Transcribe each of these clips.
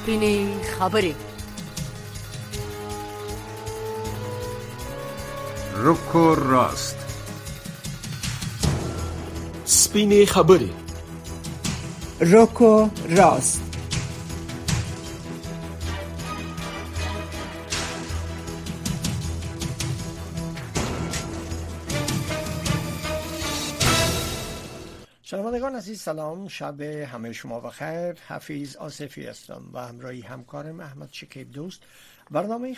سپینې خبرې. رکو راست. سپینې خبرې. رکو راست. شنوندگان عزیز سلام، شب همه شما بخیر. حفیظ آصفی هستم و همراهی همکارم احمد شکیب دوست برنامه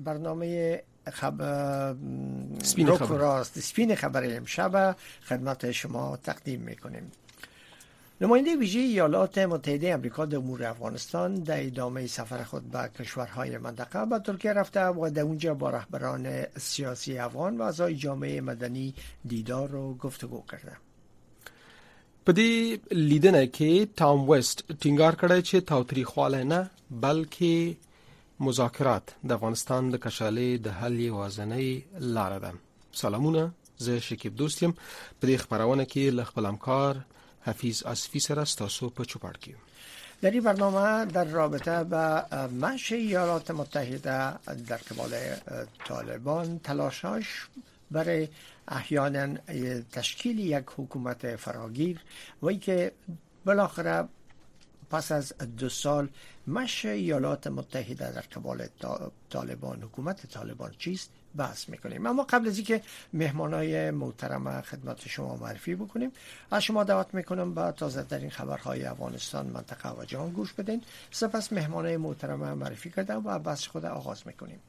سپین خبری امشب خدمت شما تقدیم میکنیم. نماینده ویژه ایالات متحده آمریکا در امور افغانستان در ادامه سفر خود به کشورهای منطقه به ترکیه رفته و در اونجا با رهبران سیاسی افغان و اعضای جامعه مدنی دیدار و گفتگو کرده. په دې لیدنه کې ټام ویسټ ټینګار کړی چې تاوتریخوالی نه بلکې مذاکرات د افغانستان د کشالۍ د حل یوازینۍ لاره ده. سلامونه، زه شکیب دوست یم. په دې خبرونه کې له خپل همکار حفیظ آصفی سره ستاسو په چوپړ کې. در این برنامه در رابطه با مشی ایالات متحده در قبال طالبان، تلاشاش برای احیانا تشکیل یک حکومت فراگیر و اینکه بالاخره پس از 2 سال مشی ایالات متحده در قبال طالبان، حکومت طالبان چیست بحث میکنیم. اما قبل از اینکه مهمانای محترم خدمت شما معرفی بکنیم، از شما دعوت میکنم با تازه ترین خبرهای افغانستان، منطقه و جهان گوش بدین. سپس مهمانای محترم معرفی کرده و بحث خود آغاز میکنیم.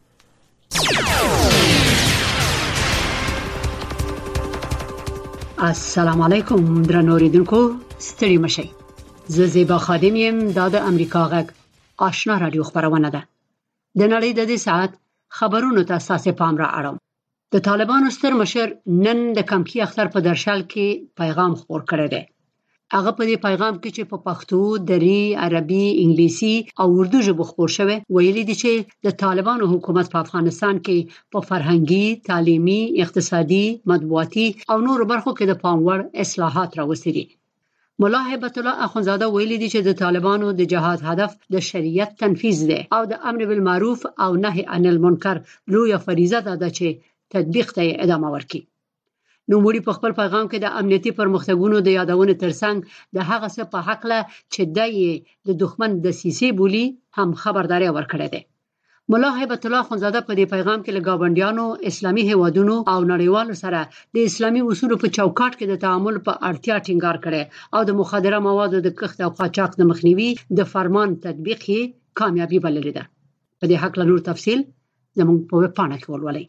السلام علیکم درنو اوریدونکو، ستړي مشئ. زه زیبا خادم یم. دا د امریکا غږ آشنا رادیو خبرونه ده. د نړۍ د دې ساعت خبرونو ته اساسي پام را اړوم. د طالبانو ستر مشر نن د کمکی اختر په درشل کې پیغام خپور کړی دی. هغه په دې پیغام کې چې په پښتو، دری، عربي، انګلیسي او اردو ژبو خپور شوی ویلي دی چې د طالبانو حکومت په افغانستان کې په فرهنګي، تعلیمي، اقتصادي، مطبوعاتي او نورو برخو کې د پام وړ اصلاحات راوستي دي. مولا هیبت الله اخونزاده ویلي دی چې د طالبانو د جهاد هدف د شریعت تنفیذ دی او د امر بالمعروف او نهي عن المنکر لویه فریضه ده چې تطبیق ته ادامه ورکړي. نوموړي په خپل پیغام کې د امنیتي پرمختګونو د یادونې ترڅنګ د هغه څه په حق له چې د دښمن د سیسي بولی هم خبرداري ورکړه ده. مولا هیبت الله اخونزاده په دې پیغام کې له گاونډیانو، اسلامي هیوادونو او نړیوالو سره د اسلامي اصولو په چوکاټ کې د تعامل په اړتیا ټینګار کړي او د مخدره موادو د کښت او قاچاق د مخنیوي د فرمان تطبیق یې کامیابی بللې ده. په دې حق له نور تفصیل زموږ په ویب پاڼه کې ولولئ.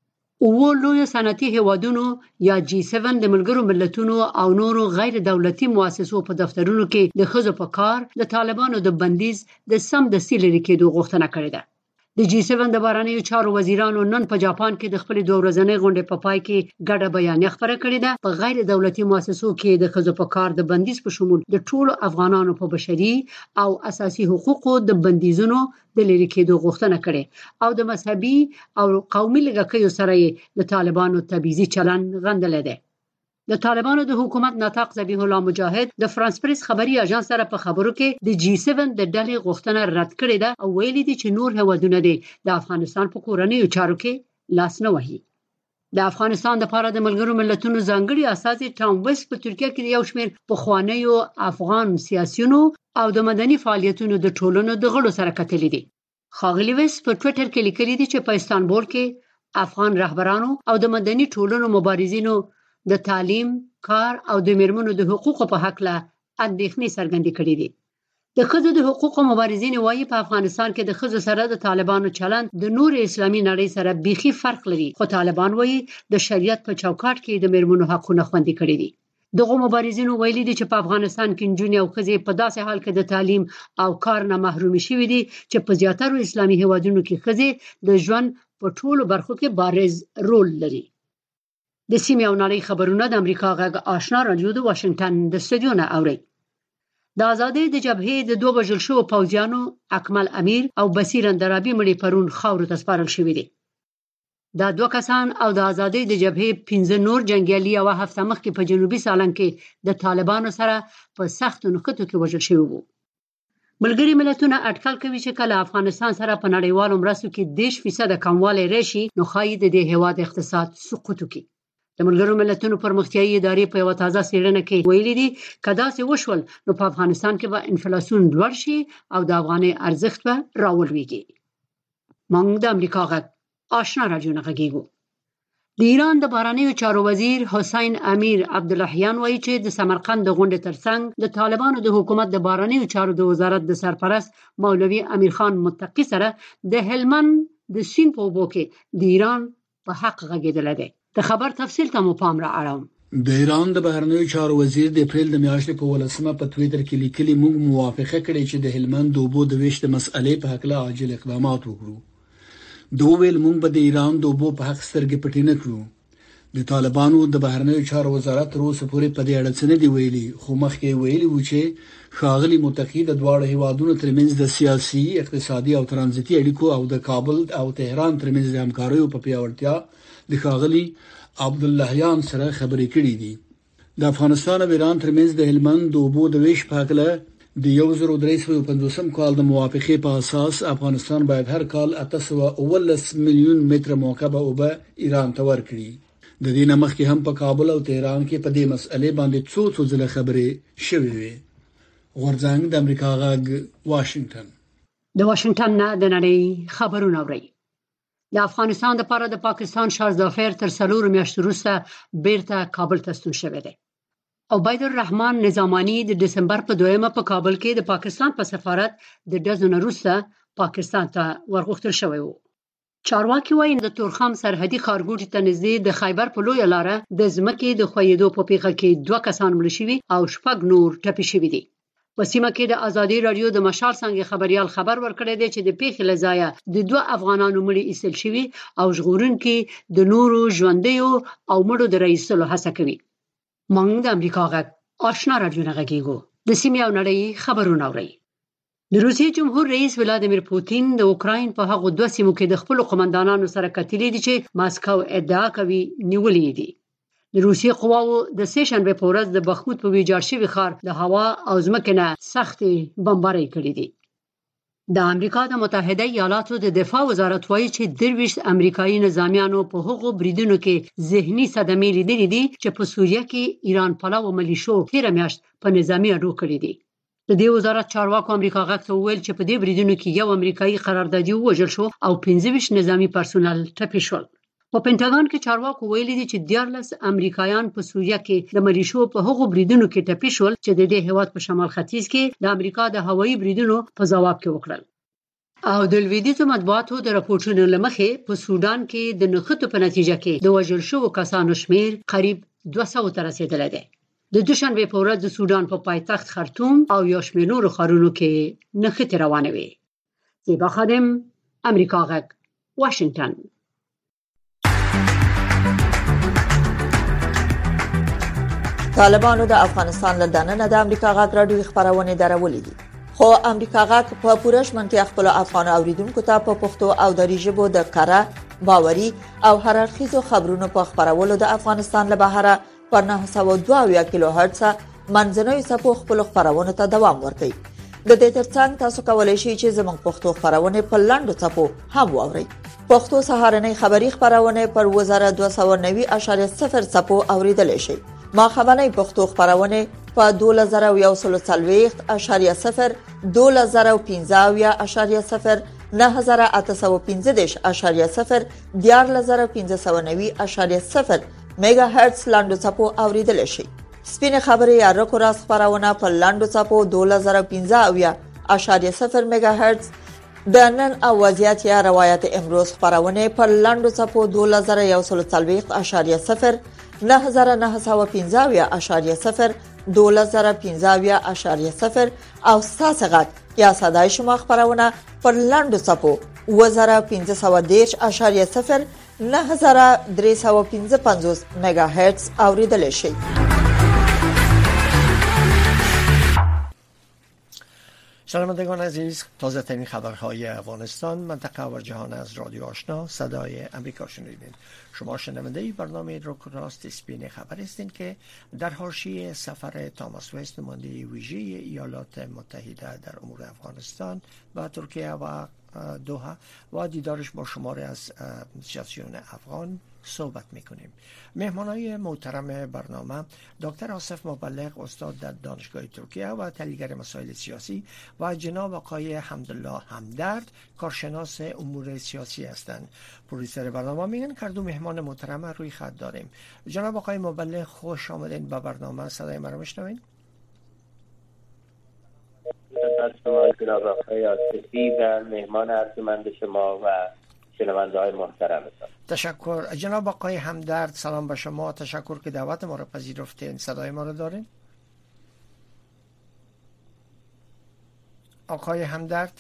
او لوی صنعتي هیوادونو یا G7 د ملګرو ملتونو او نورو غیر دولتي مؤسسو په دفترونو کې د ښځو په کار د طالبانو د بندیز د سم د لرې کېدو غوښتنه کړې ده. د G7 د بهرنیو چارو وزیرانو نن په جاپان کې د خپل 2 ورځنۍ غونډې په پای کې ګډه بیانیه خپره کړې ده. په غیر دولتي مؤسسو کې د ښځو په کار د بندیز په شمول د ټولو افغانانو په بشري او اساسي حقوقو د بندیزونو د لرې کېدو غوښتنه کړې او د مذهبي او قومي لږکیو سره د طالبانو تبعیضي چلن غندل ده. د طالبانو د حکومت ناطق ذبیح الله مجاهد د فرانس پریس خبري اژانس سره په خبرو کې د G7 د ډلې غوښتنه رد کړې ده او ویلي دي چې نور هیوادونه د افغانستان په کورنیو چارو کې لاس نه وهي. د افغانستان لپاره د ملګرو ملتونو ځانګړي اساسي ټام ویسټ په ترکیه کې یو شمېر پخوانیو افغان سیاسيونو او د مدني فعالیتونو د ټولنو د غړو سره کتلې دي. ښاغلي ویسټ په ټوئیټر کې لیکلي دي چې په استانبول کې افغان رهبرانو او د مدني ټولنو مبارزینو د تعلیم، کار او د میرمنو د حقوقو په حق له اندېښنې څرګندې کړې دي. د ښځو د حقوقو مبارزین وايي په افغانستان کې د ښځو سره د طالبانو چلند د نور اسلامي نړۍ سره بیخي فرق لري، خو طالبان وايي د شریعت په چوکاټ کې د میرمنو حقونه خوندي کړي دي. دغه مبارزین ویلي دي چې په افغانستان کې نجونې او ښځې په داسې حال کې د تعلیم او کار نه محرومي شوي دي چې په زیاترو اسلامي هیوادونو کې ښځې د ژوند په ټولو برخو کې بارز رول لري. د سیمې او نړۍ خبرونه د امریکا غږ آشنا رادیو د واشنگټن د استودیو نه اوري. د آزادۍ د جبهې د 2 وژل شوو پوځیانو اکمل امیر او بصیر اندرابي مړي پرون خاورو ته سپارل شوي دي. دا 2 کسان او د آزادۍ د جبهې 15 نور جنگیالي او هفته مخکې په جنوبي سالنګ کې د طالبانو سره په سختو نښتو کې وژل شوي وو. ملګری ملتونه اټکل کوي چې کله افغانستان سره په نړیوالو مرستو کې 10% کموالی راشي نو ښایي د دې هیواد اقتصاد سقوط وکړي. د ملګرو ملتونو پرمختیایي ادارې په یوه تازه څېړنه کې ویلي دي که داسې وشول نو په افغانستان کې به انفلاسیون لوړ شي او د افغانۍ ارزښت به راولویږي. موږ د امریکا غږ آشنا راډیو نه غږیږو. د ایران د بهرنیو چارو وزیر حسین امیر عبداللهیان وایي چې د سمرقند د غونډې ترڅنګ د طالبانو د حکومت د بهرنیو چارو د وزارت د سرپرست مولوي امیر خان متقي سره د هلمند د سیند په اوبو کې د ایران په حق غږېدلی دی. د خبر تفصیل ته مو پام را اړوم. د ایران د بهرنیو چارو وزیر د اپریل د میاشتې په 18 په ټویټر کې لیکلي موږ موافقه کړې چې د هلمند د اوبو د ویش د مسئلې په حق له عاجل اقدامات وکړو. دوه ویل موږ به د ایران د اوبو په حق سترګې پټې نه کړو. د طالبانو د بهرنیو چارو وزارت تر اوسه پورې په دې اړه څه نه دی ویلي، خو مخکې ویلي و چې ښاغلي متقي د دواړو هیوادونو ترمنځ د سیاسي، اقتصادي او ترانزیتي اړیکو او د کابل او تهران ترمنځ د همکاریو په پیاوړتیا د ښاغلي عبداللهیان سره خبرې کړې دي. د افغانستان او ایران ترمنځ د هلمند د اوبو د ویش په حق له د 1350 کال د موافقې په اساس افغانستان باید هر کال 819 میلیون متر مکعب اوبه ایران ته ورکړي. د دې نه مخکې هم په کابل او تهران کې په دې مسئلې باندې څو ځله خبرې شوې وې. غورځنګ د امریکا غږ واشنگټن. د واشنگټن نه د نړۍ خبرونه اوري. د افغانستان لپاره د پاکستان شاه ظفر تر 4 میاشتو وروسته بیرته کابل ته ستون شوی دی. عبید الرحمن نظامانی د دسمبر په 2 په کابل کې د پاکستان په سفارت د ډزو وروسته پاکستان ته ورغښتل شوی و. چارواکي وایي د تورخم سرحدي ښارګوټي ته نږدې د خیبر په لویه لاره د ځمکې د ښویېدو په پیښه کې 2 کسان مړه شوي او 6 نور ټپي شوي دي. په سیمه کې د ازادي رادیو د مشال څنګه خبريال خبر ورکړی دی چې د پیښې له ځایه د 2 افغانانو مړي ایستل شوي او ژغورونکي د نورو ژوندیو او مړو د رئیسلو هڅه کوي. موږ د امریکا غږ آشنا راډیو نه غږیږو. د سیمې او نړۍ خبرونه اورئ. د روسیې جمهور رئیس ولادیمیر پوتین د اوکراین په هغو 2 سیمو کې د خپل قومندانانو سره کتلې دي چې ماسکو ادعا کوي نیولې دي. د روسیې قواو د سه شنبه په ورځ د بخموت په ویجاړ شوي ښار د هوا او ځمکې نه سختې بمبارۍ کړې دي. د امریکا د متحده ایالاتو د دفاع وزارت وایي چې 23 امریکایي نظامیانو په هغو بریدونو کې ذهني صدمې لیدلې دي چې په سوریه کې ایران پلاو ملیشو تیر میاشت په نظامی اډو کړې دي. د دې وزارت چارواکو امریکا غږ ته وویل چې په دې بریدونو کې یو امریکایي قراردادي ووژل شو او 25 نظامی پرسونل ټپي شول. په پینټاګون کې چارواکو ویلي دي چې 14 امریکایان په سوریه کې د ملیشو په هغو بریدونو کې ټپي شول چې د دې هیواد په شمال ختیځ کې د امریکا د هوایي بریدونو په ځواب کې وکړل. او د لویدیځو مطبوعاتو د راپورټونو لمخې په سودان کې د نښتو په نتیجه کې د وژل شوو کسانو شمیر قریب 200 ته رسیدلی دی. د دوشنبه په ورځ د سودان په پایتخت خرطوم او یو شمېر نورو ښارونو کې نښتې روانې وې. زیبا خادم، امریکا غږ، واشنگټن. طالبانو د افغانستان له دننه د امریکا غږ راډیو خبرونه درولې دي، خو امریکا غږ په پوره شمنتیا خپل افغان اوریدونکو ته په پښتو او دری ژبه د کاره، باوري او هررخیزو خبرونو په خبرولو د افغانستان له بهره پر 902 کیلو هرتز منځنوي څپو خپل خبرونه ته دوام ورکوي. د دې ترڅنګ تاسو کولای شئ چې زموږ پښتو خبرونه په لاندو څپو هم واورئ. پښتو سهارنۍ خبری خبرونه پر 2290.0 څپو اوریدل شي. ما خبرنۍ پښتو خبرونه په 2140.0 2015.0 9815.0 14590.0 میگا هرتز لاندو څپو اوریدل شي. سپینه خبري یا رکو راست خبرونه په لاندو څپو 2015.0 میگا هرتز، د نن او وضعیت یا روایت امروز خبرونه په لاندو څپو 2140.0 9915.0 2015.0 او ساسغت یا صدای شما خبرونه پر لاندو څپو 1510.0 9355 میگا هرتز اوریدل شي. شنوندگان عزیز، تازه ترین خبرهای افغانستان، منطقه و جهان از رادیو آشنا صدای امریکا شنیدین. شما شنونده برنامه روک راست اسپین خبر هستین که در حاشیه سفر تاماس وست نماینده ویژه ایالات متحده در امور افغانستان و ترکیه و دوحه و دیدارش با شماری از سیاسیون افغان صحبت میکنیم. مهمانای محترم برنامه دکتر آصف مبلغ، استاد در دانشگاه ترکیه و تحلیلگر مسائل سیاسی، و جناب آقای حمدالله همدرد، کارشناس امور سیاسی هستند. پروڈوسر برنامه میگن که دو مهمان محترم روی خط داریم. جناب آقای مبلغ، خوش آمدین به برنامه. صدای ما رو میشنوین؟ شما جناب آقای آصفی و مهمان ارجمند شما و شنونده های محترمتان. تشکر. جناب آقای همدرد، سلام به شما. تشکر که دعوت ما رو پذیرفتین. صدای ما رو دارین؟ آقای همدرد؟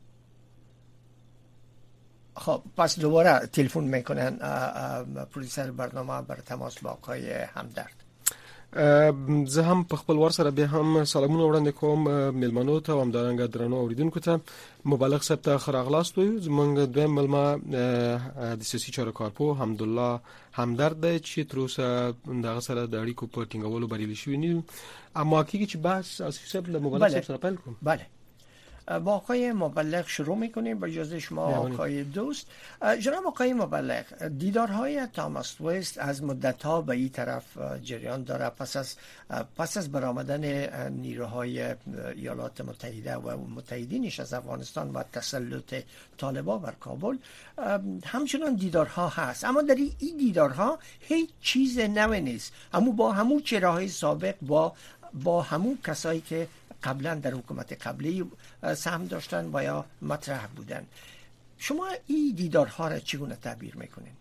خب پس دوباره تلفن میکنن پروډوسر برنامه بر تماس با آقای همدرد. زه هم په خپل ور سره به هم سلامونه وړاندې کوم ملمنو ته او همدارنګه درنو اوریدونکو ته. مبلغ صاحب ته خراغلاست وي. زمونږ دویم ملما د سیاسي چارو کارپو حمدالله همدرد دی چې تر اوسه دغه سره د اړیکو په ټینګولو بریالي شوي نه، اما کیږي چې بحث آصف صاحب له مبلغ صاحب سره پیل کوم. بله، با آقای مبلغ شروع میکنیم. با اجازه شما آقای دوست. جناب آقای مبلغ، دیدارهای تاماس وست از مدت‌ها به این طرف جریان داره. پس از برآمدن نیروهای ایالات متحده و متحدینش از افغانستان و تسلط طالبان بر کابل، همچنان دیدارها هست، اما در این دیدارها هیچ چیز نوی نیست. اما با همون چهره‌های سابق، با همون کسایی که قبلا در حکومت قبلی سهم داشتن و یا مطرح بودن. شما این دیدارها را چگونه تعبیر میکنین؟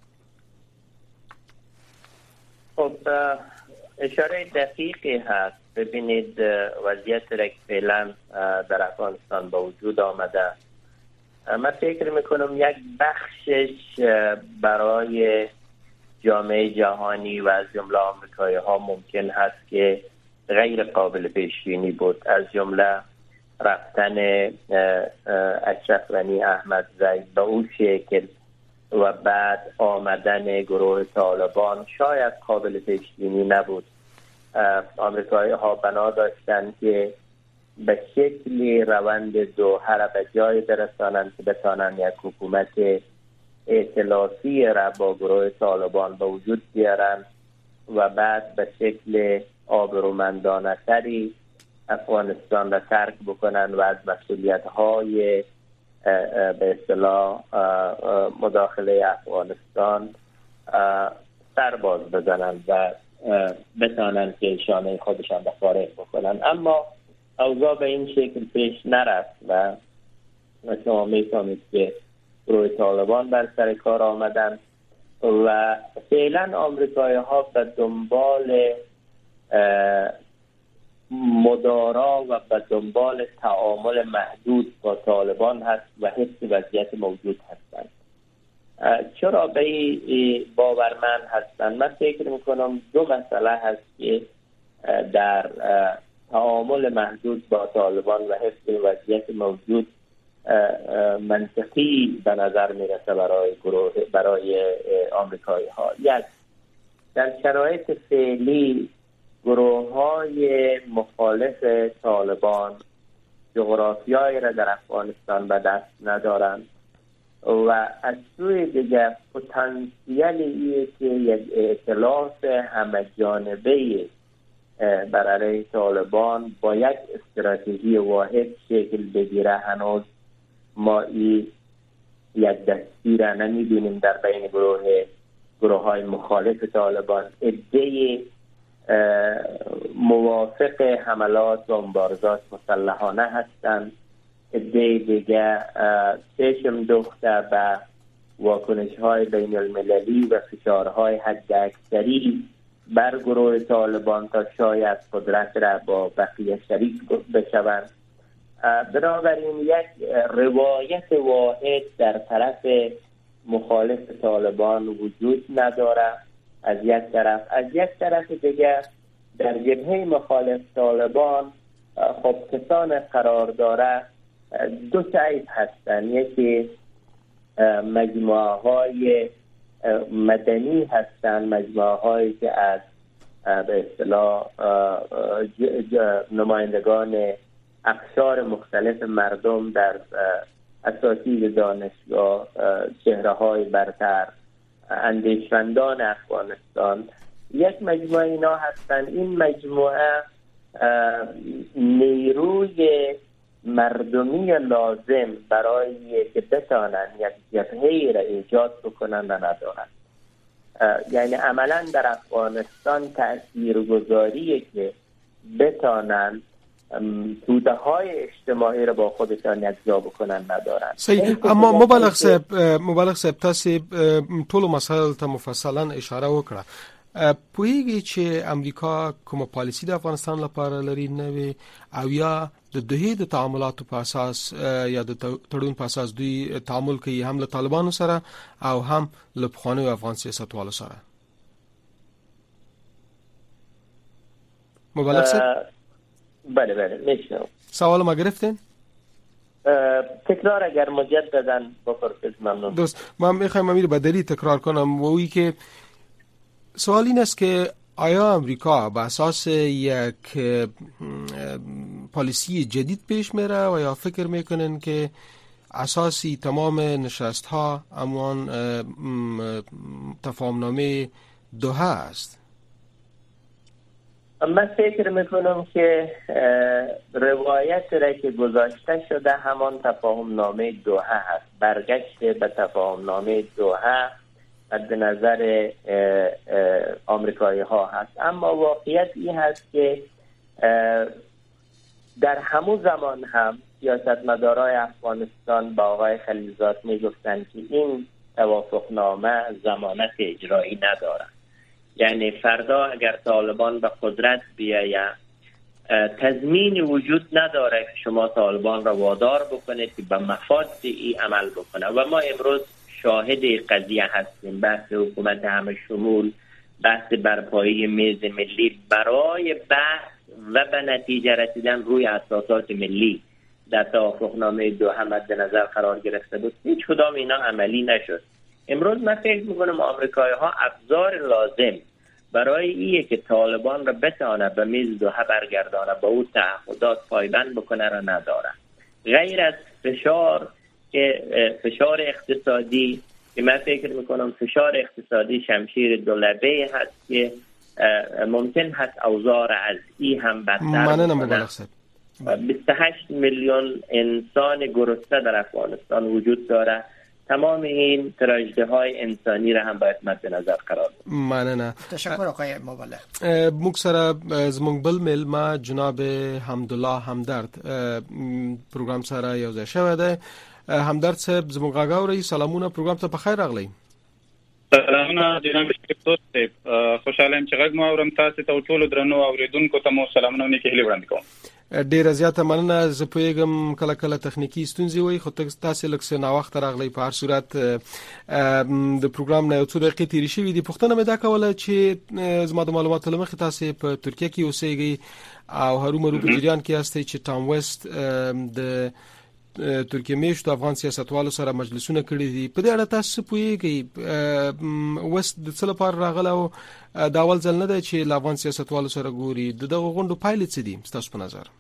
خب اشاره دقیقی هست. ببینید وضعیت را که فعلا در افغانستان با وجود آمده، من فکر میکنم یک بخشش برای جامعه جهانی و از جمله آمریکایی ها ممکن هست که غیر قابل پیش بینی بود، از جمله رفتن اشرف غنی احمدزی به اون شکل و بعد آمدن گروه طالبان شاید قابل پیش بینی نبود. آمریکایی ها بنا داشتند که به شکلی روند دوحه را به جای برسانند که بتانند یک حکومت ائتلافی را با گروه طالبان به وجود بیارند و بعد به شکل آبرومندانه تری افغانستان را ترک بکنن و از مسئولیت‌های به اصطلاح مداخله افغانستان سرباز بزنن و بتانن که شانه خودشان را فارغ بکنن. اما اوضاع به این شکل پیش نرفت و شما می‌فهمید که گروه طالبان بر سر کار آمدن و فعلا آمریکایی‌ها به دنبال مدارا و به دنبال تعامل محدود با طالبان هست و حفظ وضعیت موجود هستند. چرا به این باورمند هستند؟ من فکر میکنم دو مسئله هست که در تعامل محدود با طالبان و حفظ وضعیت موجود منطقی به نظر میرسه برای آمریکایی ها. یک، در شرایط فعلی گروه‌های مخالف طالبان جغرافیایی را در افغانستان به دست ندارند و از سوی دیگر پتانسیلی که یک ائتلاف همه‌جانبه بر علیه طالبان با یک استراتژی واحد شکل بگیره هنوز ما یک دستی را نمی‌بینیم در بین گروه‌های مخالف طالبان. عده موافق حملات و مبارزات مسلحانه هستند، عده دیگه چشم دوخته به واکنش‌های بین المللی و فشارهای حداکثری بر گروه طالبان تا شاید قدرت را با بقیه شریک بشوند. بنابراین یک روایت واحد در طرف مخالف طالبان وجود نداره از یک طرف. از یک طرف دیگر در جبهه مخالف طالبان خب کسان قرار داره دو طیف هستن. یکی مجموعه های مدنی هستن، مجموعه هایی که از به اصطلاح نمایندگان اقشار مختلف مردم در اساتید دانشگاه، چهره های برتر، اندیشمندان افغانستان، یک مجموعه اینا هستن. این مجموعه نیروی مردمی لازم برای که بتانن یک جبهه‌ای را ایجاد بکنن و ندارن. یعنی عملا در افغانستان تاثیرگذاری که بتانن توده های اجتماعی را با خودشان یکجا بکنن ندارن. صحیح. اما مبالغ صاحب تاسو ټول مسائل ته مفصلا اشاره وکړه. پوهیږي چې امریکا کومه پالیسی د افغانستان لپاره لري نوې او یا د دوی د تعاملاتو په اساس یا د تړون په اساس دوی تعامل کوي هم له طالبانو سره او هم له پخوانیو افغان سیاستوالو سره؟ مبالغ صاحب بله میشنم. سوال ما گرفتین؟ تکرار اگر مجددا بپرسید ممنون. درست. من میخوایم امیر بدری تکرار کنم و اویی که سوال این است که آیا امریکا به اساس یک پالیسی جدید پیش میره و یا فکر میکنن که اساسی تمام نشست ها امان تفاهمنامه دوحه است؟ من فکر میکنم که روایت را که گذاشته شده همان تفاهمنامه دوحه هست. برگشت به تفاهمنامه دوحه مد نظر آمریکایی ها هست. اما واقعیت این هست که در همون زمان هم سیاستمدارای افغانستان با آقای خلیلزاد میگفتن که این توافقنامه ضمانت اجرایی نداره. یعنی فردا اگر طالبان به قدرت بیاید تضمین وجود نداره که شما طالبان را وادار بکنید که به مفاد این عمل بکنه. و ما امروز شاهد قضیه هستیم. بحث حکومت همه شمول، بحث برپایی میز ملی برای بحث و به نتیجه رسیدن روی اساسات ملی در توافقنامه دوحه مد نظر قرار گرفته بود. هیچ کدام اینا عملی نشد. امروز من فکر میکنم آمریکایی ها ابزار لازم برای اینه که طالبان را بتونه به میز دوحه برگردانه، به اون تعهدات پایبند بکنه را نداره. غیر از فشار اقتصادی که من فکر میکنم فشار اقتصادی شمشیر دولبه هست که ممکن هست اوضاع از این هم بدتر بکنه. 28 میلیون انسان گرسنه در افغانستان وجود داره. تمام این تراژدی های انسانی را هم باید مد نظر قرار بدیم. مننه. تشکر آقای مبالغ. موږ سره زموږ بل مېلمه جناب حمدالله همدرد پروګرام سره یو ځای شوی دی. همدرد صاحب زموږ غږ اورئ. سلامونه، پروګرام ته بخیر راغلی. سلامونه جناب شریف صاحب، خوشاله یم چې غږ مو اورم. تاسو ته ټول درنو اوریدونکو ته مو سلامونه او نیکه هیلې وړاندې کوم. ډیره زیاته مننه. زه پوهیږم کله کله تخنیکی ستونزې وي، خو تاسو لکه څنګه وخت راغلی. په هر صورت د پروګرام نه یو څو دقیقې تیرې شوې دي. پوښتنه مې دا کوله چې زما د معلوماتو له مخې تاسو په ترکیه کې اوسېږئ او هرومرو په جریان کې یاستئ چې ټام ویسټ د ترکیه میشتو افغان سیاستوالو سره مجلسونه کړي دي. په دې اړه تاسو پوهیږئ وست د څه لپاره راغله او دا اول ځل نه دی چې له افغان سیاستوالو سره ګوري؟ دغه غونډو پایلې څه دي ستاسو په نظر؟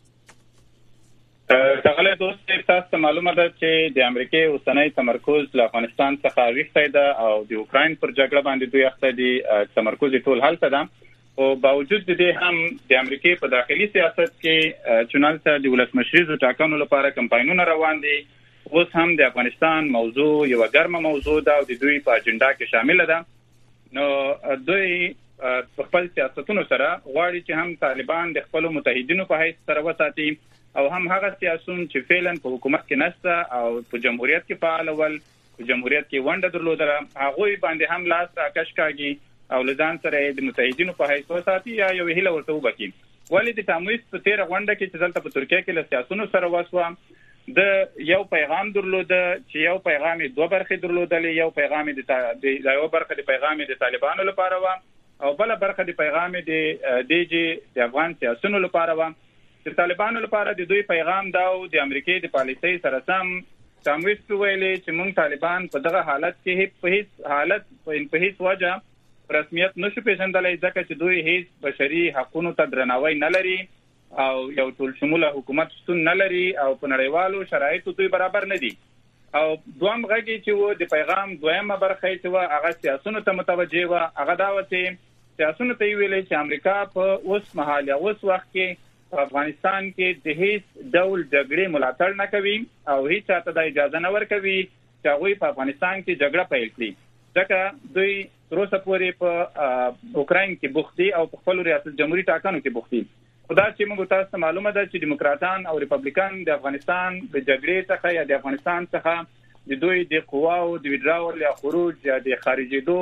ښاغلی دوست، تاسو ته معلومه ده چې د امریکای اوسنی تمرکز له افغانستان څخه ویښتی ده او د اوکراین پر جګړه باندې دوی اخته دي. تمرکز یې ټول هلته ده. او باوجود د دې هم د امریکای په داخلي سیاست کې چونانته د ولسمشریزو ټاکنو لپاره کمپاینونه روان دي. اوس هم د افغانستان موضوع یو ګرمه موضوع ده او د دوی په اجنډا کې شامل ده. نو دوی په خپل سیاستونو سره غواړي چې هم طالبان د خپل متحدینو په حیث سره وساتي او هم هغه سیاسون چې فعلا په حکومت کې نشته او په جمهوریت کې فعال ول، په جمهوریت کې ونډه درلودله، هغه باندې هم لاس راکش کاږي او لدان سره د متحدینو په حیث وساتي یا یو هیله ورته وبکي. ولی د تامویست په تیر غونډه کې چې دلته په ترکیه کې له سیاسونو سره وسوه د یو پیغام درلوده چې یو پیغام دوه برخې درلودلې. یو پیغام د یو برخه د پیغام د طالبانو لپاره و او بل برخه د پیغام د افغان سیاسونو لپاره و. چې طالبانو لپاره د دوی پیغام دا او د امریکای د پالیسۍ سره سم ټامویسټ ویلي چې موږ طالبان په دغه حالت کې په هیڅ حالت په هیڅ وجه رسمیت نشو پیژندلای ځکه چې دوی هیڅ بشري حقوقو ته درناوی نه لري او یو ټول شموله حکومت شتون نه لري او په نړیوالو شرایطو دوی برابر نه دي. او دویم غږی چې و د پیغام دویمه برخه چې و هغه سیاسونو ته متوجه و، هغه دا و چې سیاسونو ته ویلي چې امریکا په اوس مهال یا اوس وخت کې په افغانستان کې د هیڅ ډول جګړې ملاتړ نه کوي او هیڅ چاته د اجازه نه ورکوي چې هغه په افغانستان کې جګړه پیل کړي، ځکه دوی تر اوسه پورې په اوکراین کې بوختي او په خپل ریاست جمهوریت ټاکنو کې بوختي. خدا چې موږ تاسو ته معلومه ده چې دیموکراتان او ریپبلیکان د افغانستان د جګړې څخه یا د افغانستان څخه د دوی د قواو د ویډراول یا خروج یا د خارجېدو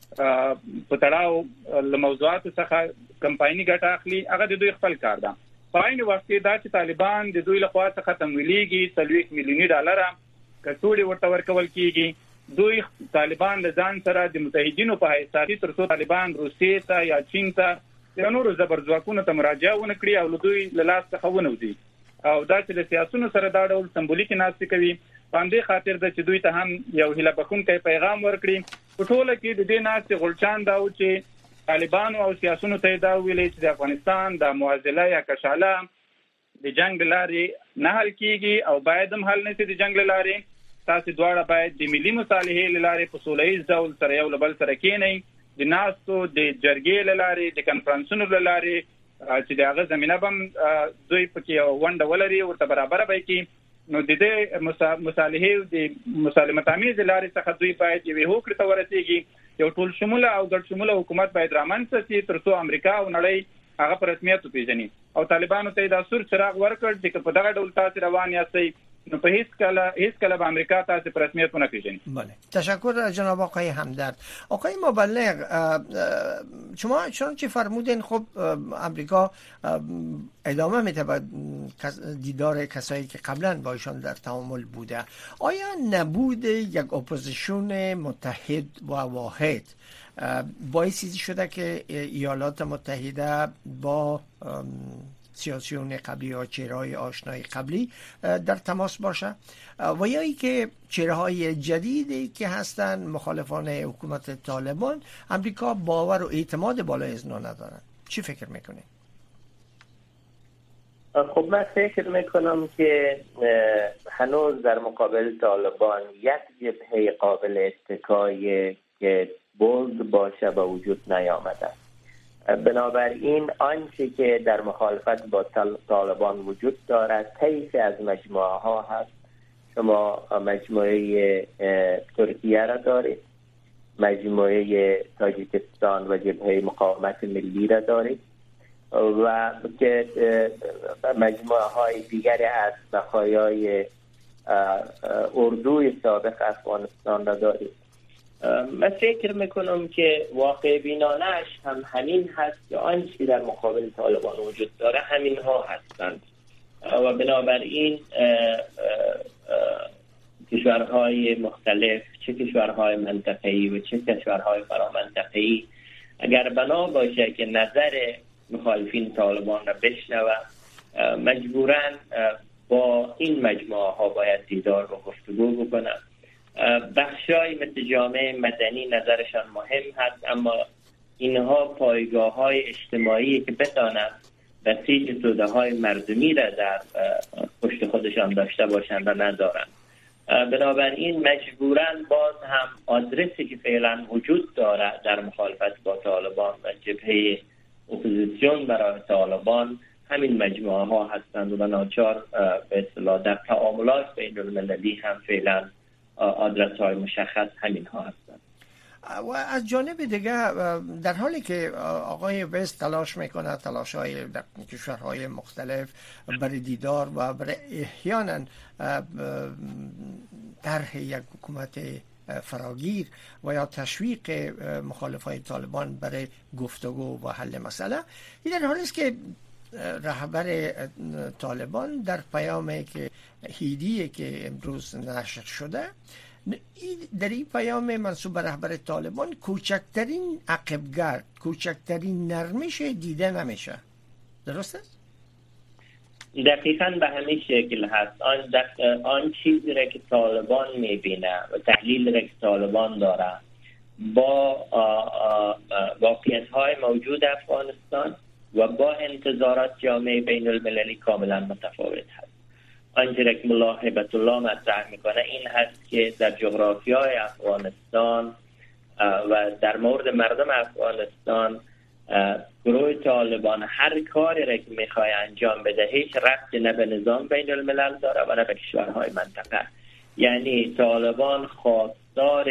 په تړاو له موضوعاتو څخه کمپایني ګټه اخلي، هغه د دوی خپل کار ده. په عین وخت کې دا چې طالبان د دوی له خوا څخه تمویلېږي 30 میلیون ډالر کڅوړي ورته ورکول کیږي، دوی طالبان له ځان سره د متحدینو په حیثیت ترڅو طالبان روسیې ته یا چین ته یا نورو زبرځواکونو ته مراجعه ونه کړي او له دوی له لاس څخه ونوځي. او دا چې له سیاسونو سره دا ډول سمبولیک ناستې کوي، باندې خاطر د چې دوی ته هم یو هیله بخښونکی پیغام ورکړي. په ټوله کې د دې ناستې غلچان دا و چې طالبانو او سیاسونو ته دا ویلي چې د افغانستان د معادله یا کشاله د جنگ لارې نه حل کیږي او باید هم حل نشي د جنگ لارې. تاسو دواړه باید د ملي مصالحې لارې په سولهییز ډول سره یو بل سره کېنئ، د ناستو د جرګې لارې د کنفرانسونو لارې چې دغه زمينه بم دوی پکې ونده ولري ورته برابر به کی. نو د دې مصالحې د مسالمت امیز لارې څخه دوی باید یو هوکړه ته ورسیږي، یو ټول شموله او ګډ شموله حکومت باید رامنځته شي ترڅو امریکا او نړۍ هغه په رسمیت وپیژني. او طالبانو ته دا سور چراغ ورکړ چې په دغه ډول تاسو روان یاستئ نو په هیڅ کله به امریکا تاسو په رسمیت نه پیژني. بله، تشکر جناب آقای همدرد. آقای مبلغ، شما چون که فرمودین خب امریکا ادامه میده به دیدار کسایی که قبلا با ایشان در تعامل بوده، آیا نبود یک اپوزیسیون متحد و واحد باعثی شده که ایالات متحده با سیاسیون قبلی یا چهره‌های آشنای قبلی در تماس باشه و یا ای که چهره‌های جدیدی که هستن مخالفان حکومت طالبان امریکا باور و اعتماد بالای از ندارن؟ چی فکر میکنید؟ خب من فکر میکنم که هنوز در مقابل طالبان یک جبهه قابل اتکای که بولد باشه به وجود نیامده. بنابراین آنچه که در مخالفت با طالبان وجود دارد طیف از مجموعه ها هست. شما مجموعه ترکیه را دارید، مجموعه تاجیکستان و جبهه مقاومت ملی را دارید و که مجموعه های دیگری از بقایای اردوی سابق افغانستان را دارید. من فکر میکنم که واقع بینانش هم همین هست که آنچه در مقابل طالبان وجود داره همین ها هستند و بنابراین کشورهای مختلف، چه کشورهای منطقه‌ای و چه کشورهای فرامنطقه‌ای، اگر بنا باشه که نظر مخالفین طالبان را بشنوه مجبوراً با این مجموعه ها باید دیدار و گفتگو بکنه. بخشای مثل جامعه مدنی نظرشان مهم هست، اما اینها پایگاه های اجتماعی که بتانند بسیج توده های مردمی را در پشت خودشان داشته باشند و ندارند. بنابراین مجبوراً باز هم آدرسی که فعلا وجود داره در مخالفت با طالبان و جبهه اپوزیسیون برای طالبان همین مجموعه ها هستند و ناچار به اصطلاح در تعاملات بین المللی هم فعلا آدرس های مشخص همین ها هستند. و از جانب دیگه در حالی که آقای وست تلاش میکنه، تلاش های در کشورهای مختلف برای دیدار و برای احیانا طرح یک حکومت فراگیر و یا تشویق مخالفای طالبان برای گفتگو و حل مسئله، این در حالی است که رهبر طالبان در پیامی که هیدی که امروز نشر شده در این پیام منصوب به رهبر طالبان کوچکترین عقبگرد، کوچکترین نرمش دیده نمیشه. درست است؟ دقیقاً به همین شکل هست. آن چیزی را که طالبان میبینه و تحلیل را که طالبان داره با واقعیت‌های موجود افغانستان و با انتظارات جامعه بین المللی کاملا متفاوت هست. آنچه را که ملا هیبت الله مطرح میکنه این هست که در جغرافیای افغانستان و در مورد مردم افغانستان گروه طالبان هر کاری را که میخواد انجام بده هیچ ربطی نه به نظام بین الملل داره و نه به کشورهای منطقه. یعنی طالبان خواستار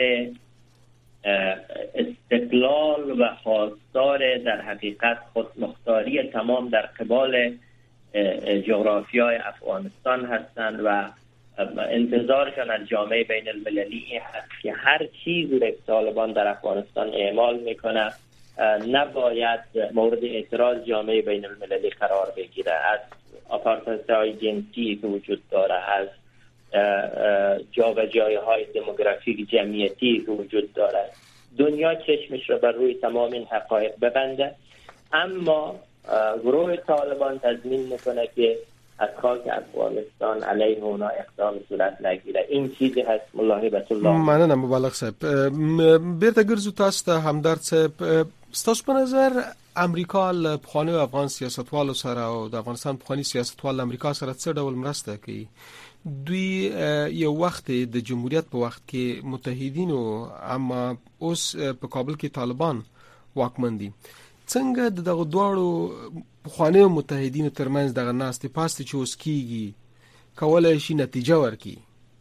استقلال و خواستار در حقیقت خودمختاری تمام در قبال جغرافیای افغانستان هستند و انتظارشان از جامعه بین المللی هست که هر چیزی را که طالبان در افغانستان اعمال میکنه نباید مورد اعتراض جامعه بین المللی قرار بگیره. از آپارتاید جنسی که وجود داره، از جابجایی های دموگرافیک جمعیتی که وجود داره، دنیا چشمش رو بر روی تمام این حقایق ببنده، اما گروه طالبان تضمین میکنه که از خاک افغانستان علیه اونا اقدام صورت نگیره. این چیزی هست ملا هیبت الله. مننه مبلغ صاحب. بیرته ګرځو تاسو ته همدرد صاحب، ستاسو په نظر امریکا له پخوانیو افغان سیاستوالو سره او د افغانستان پخوانی سیاستوال امریکا سره څه ډول مرسته کوي؟ دوی یو وخت د جمهوریت په وخت کې متحدینو اما اوس په کابل کې طالبان واکمن دي، څنګه دغه دواړو پخوانیو متحدینو ترمنځ دغه ناستې پاستې چې اوس کیږي کولای شي نتیجه ورکړي؟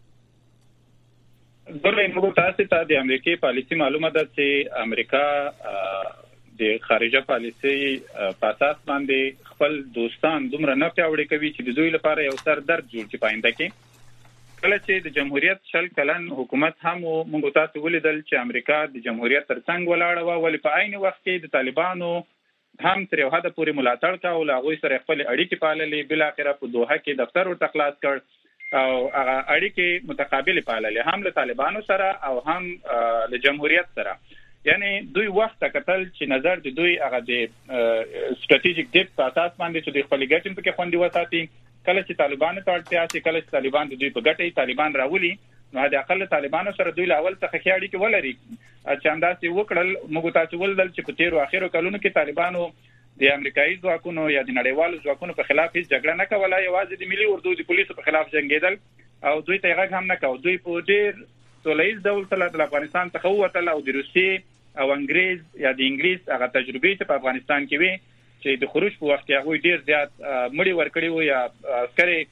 دغه موږ تاسو ته د امریکای پالیسي معلومه ده چې امریکا د خارجه پالیسي په اساس باندې خپل دوستان دومره نه پیاوړي کوي چې د دوی لپاره یو سر درد جوړ کړي پاینده کې. کله چې د جمهوریت 40 کلن حکومت هم موږ تاسو ولیدل چې امریکا د جمهوریت ترڅنګ ولاړه و، ولې په عین وخت کې د طالبانو هم تر یو حد پورې ملاتړ کاوه او هغوی سره خپل اړیکې پاللې. بل اخره په دوحه کې دفتر ورته خلاص کړ او هغه اړیکې متقابل پاللې، هم له طالبانو سره او هم له جمهوریت سره. یعنی دوی وخت کتل چې نظر د دوی هغه د ستراتیژیک ډیپ په اساس باندې چې د خپل ګټې په کې خوندي وساتي. کله چې طالبانو ته اړتیا شي، کله چې طالبان د دوی په ګټه طالبان راولي، نو د اقل طالبانو سره دوی لاول څخه خیاړي کې ولري چې انداسې وکړل. موږ تاسو ولدل چې په تیرو اخیرو کلونو کې طالبانو د امریکایي ځواکونو یا د نړیوالو ځواکونو په خلاف هیڅ جګړه نه کوله، یوازې د ملي اردو د پولیسو په خلاف جنگیدل او دوی ته غږ هم نه کاوه. دوی په ډیر سولهییز ډول د افغانستان څخه ووتل او د روسیې او انګریز یا د انګلیس هغه تجربې چې په افغانستان کې وي چې د خروج په وخت کې هغه ډیر زیات مړي ورکړي وو یا عسکري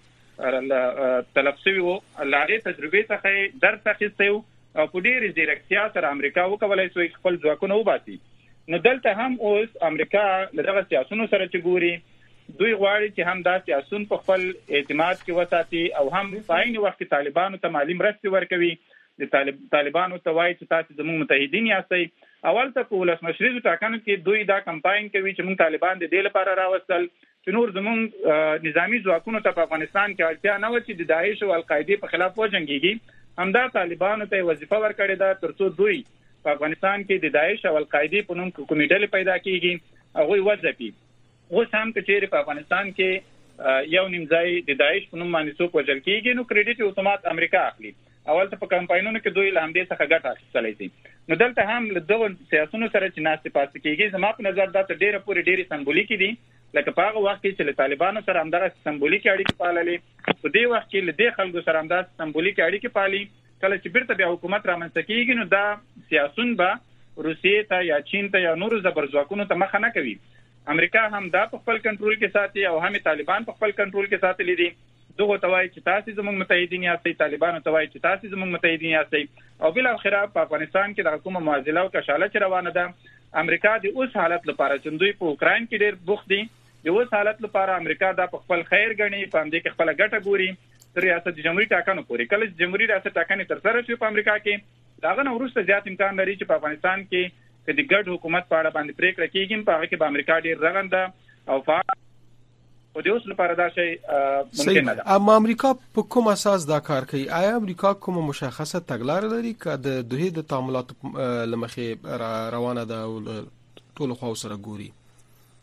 تلف شوي وو، لاره تجربې څخه درس اخیستی وو او په ډېرې ځیرکتیا سره امریکا وکولای شوی خپل ځواکونه وباسي. نو دلته هم اوس امریکا له دغه سیاسونو سره چې ګوري، دوی غواړي چې هم دا سیاسون په خپل اعتماد کې وساتي او هم په عین وخت کې طالبانو ته مالي مرستې ورکوي. د طالبانو ته وایي چې تاسو زموږ متحدین یاستئ. اول ته په ولسمشریزو ټاکنو کې دوی دا کمپاین کوي چې موږ طالبان د دې لپاره راوستل چې نور زموږ نظامی ځواکونو ته په افغانستان کې اړتیا نه و چې د داعش او القاعده په خلاف وجنګيږي. همدا طالبانو ته وظیفه ورکړې ده ترڅو دوی په افغانستان کې د داعش او القاعده په نوم کومې ډلې پیدا کیږي هغه وځپي. اوس هم کچېرې په افغانستان کې یو نیمځای د داعش په نوم باندې څوک وژل کیږي، نو کریډټ اتومات امریکا اخلي. اول ته په کمپاینونو کې دوی له همدې څخه ګټه اخیستلی شي. نو دلته هم له دغو سیاسونو سره چې ناستې پاتې کېږي، زما په نظر دا ته ډېره پورې ډېرې سمبولیکې دي. لکه په هغه وخت کې چې له طالبانو سره همدغسې سمبولیکې اړیکې پاللې، په دې وخت کې له دې خلکو سره همداسې سمبولیکې اړیکې پالي. کله چې بیرته بیا حکومت رامنځته کېږي، نو دا سیاسون به روسیې ته یا چین ته یا نورو زبرځواکونو ته مخه نه کوي. امریکا هم دا په خپل کنټرول کې ساتي او هم طالبان په خپل کنټرول کې ساتلي دي. دغه توای چې تاسو زموږ متحدین یاستئ، طالبانو توای چې تاسو زموږ متحدین یاستئ. او بل اخره په افغانستان کې د حکومت معادله او کشاله چې روانه ده، امریکا د اوس حالت لپاره چې دوی په اوکراین کې ډېر بوخت دي، د اوس حالت لپاره امریکا دا په خپل خیر غني، په دې کې خپل ګټه ګوري تر ریاست جمهوریت ټاکنو پورې. کله چې جمهوریت ریاست ټاکنې تر سره شي په امریکا کې، داغه نو وروسته زیات امکان لري چې په افغانستان کې د ګډ حکومت په اړه باندې پریکړه کیږي. په هغه کې به امریکا ډېر رغنده او فعال او د اوس لپاره دا شی ممکن نه ده. اما امریکا په کوم اساس دا کار کوي؟ آیا امریکا کوم مشخصه تګلارې لري که د دوی د تعاملاتو لمخې روانه ده او ټول خو سره ګوري؟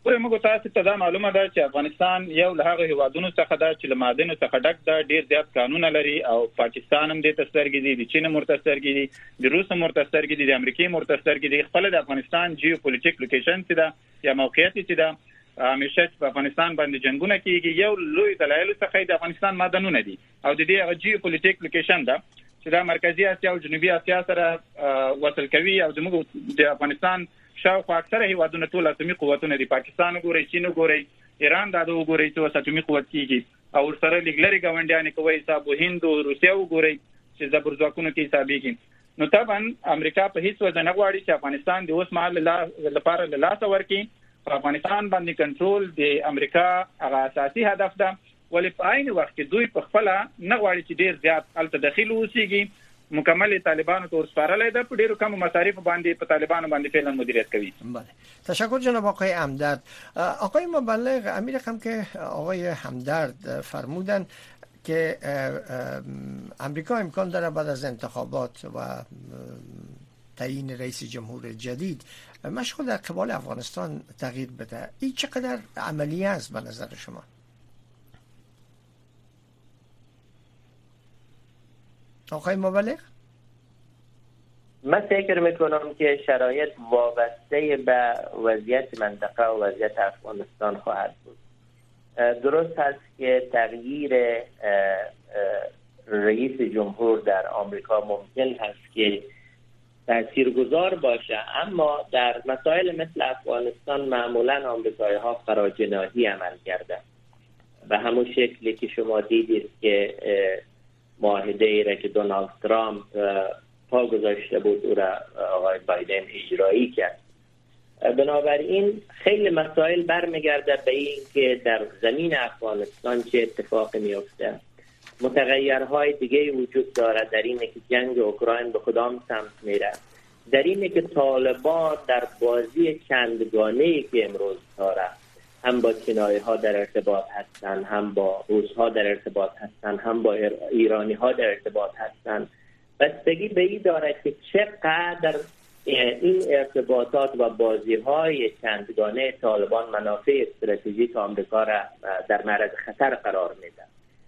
موږ تاسو ته دا معلومه ده چې افغانستان یو له هغه هیوادونو څخه ده چې له معدنو څخه ډک ده، ډیر زیات قانون لري او پاکستان هم دې تسترګي دي، د چین مرتسترګي دي، د روس مرتسترګي دي، د امریکای مرتسترګي دي. خپل د افغانستان جیوپولیټیک لوکیشن چې ده یا موقعیت چې ده همیشه په افغانستان باندې جنگونه کیږي. یو لوی دلایل څخه د افغانستان معدنونه دي او د دې جیوپولیټیک لوکیشن ده چې د مرکزی اسیا او جنوبي اسیا سره وصل کوي او د افغانستان شاوخوا اکثره هیوادونه ټول اتمی قوتونه دي. پاکستان وګورئ، چین وګورئ، ایران دا وګورئ چې اتمی قوت کیږي او سره لګلري غونډیان کوي، حساب هند او روسیا وګورئ چې زبر ځواکونه کې حسابيږي. نو طبعا امریکا په هیڅ وجه نه غواړي چې افغانستان د اوس مهال لپاره له لاس ورکړي. په افغانستان باندې کنټرول د امریکا هغه اساسي هدف ده، ولې په عین وخت کې دوی په خپل نه غواړي چې ډیر زیات الته داخل اوسېږي. مکمل طالبانو ته ورسپارل ده، په ډیرو کم مصارف باندې په طالبانو باندې فعلا مدیریت کوي. بله، تشکر جناب آقای همدرد. آقای مبلغ، امیر رقم که آقای همدرد فرمودن که امریکا امکان داره بعد از انتخابات و تعیین رئیس جمهور جدید مشغول در قبال افغانستان تغییر بده. این چقدر عملی است به نظر شما؟ آقای مبلغ؟ من فکر میکنم که شرایط وابسته به وضعیت منطقه و وضعیت افغانستان خواهد بود. درست هست که تغییر رئیس جمهور در آمریکا ممکن هست که تاثیرگذار باشه، اما در مسائل مثل افغانستان معمولا آمریکایی‌ها فراجناحی عمل کردن. به همون شکلی که شما دیدید که معاهده ای را که دونالد ترامپ پا گذاشته بود او را آقای بایدن اجرایی کرد. بنابراین خیلی مسائل برمیگرده به این که در زمین افغانستان چه اتفاقی میفته. متغیرهای دیگه وجود داره در اینه که جنگ اوکراین به کدام سمت میره، در اینه که طالبان در بازی چندگانه‌ای که امروز داره، هم با چینایی ها در ارتباط هستن، هم با روس ها در ارتباط هستن، هم با ایرانی ها در ارتباط هستن. بستگی به این داره که چقدر این ارتباطات و بازی های چندگانه طالبان منافع استراتژیک آمریکا را در معرض خطر قرار میده.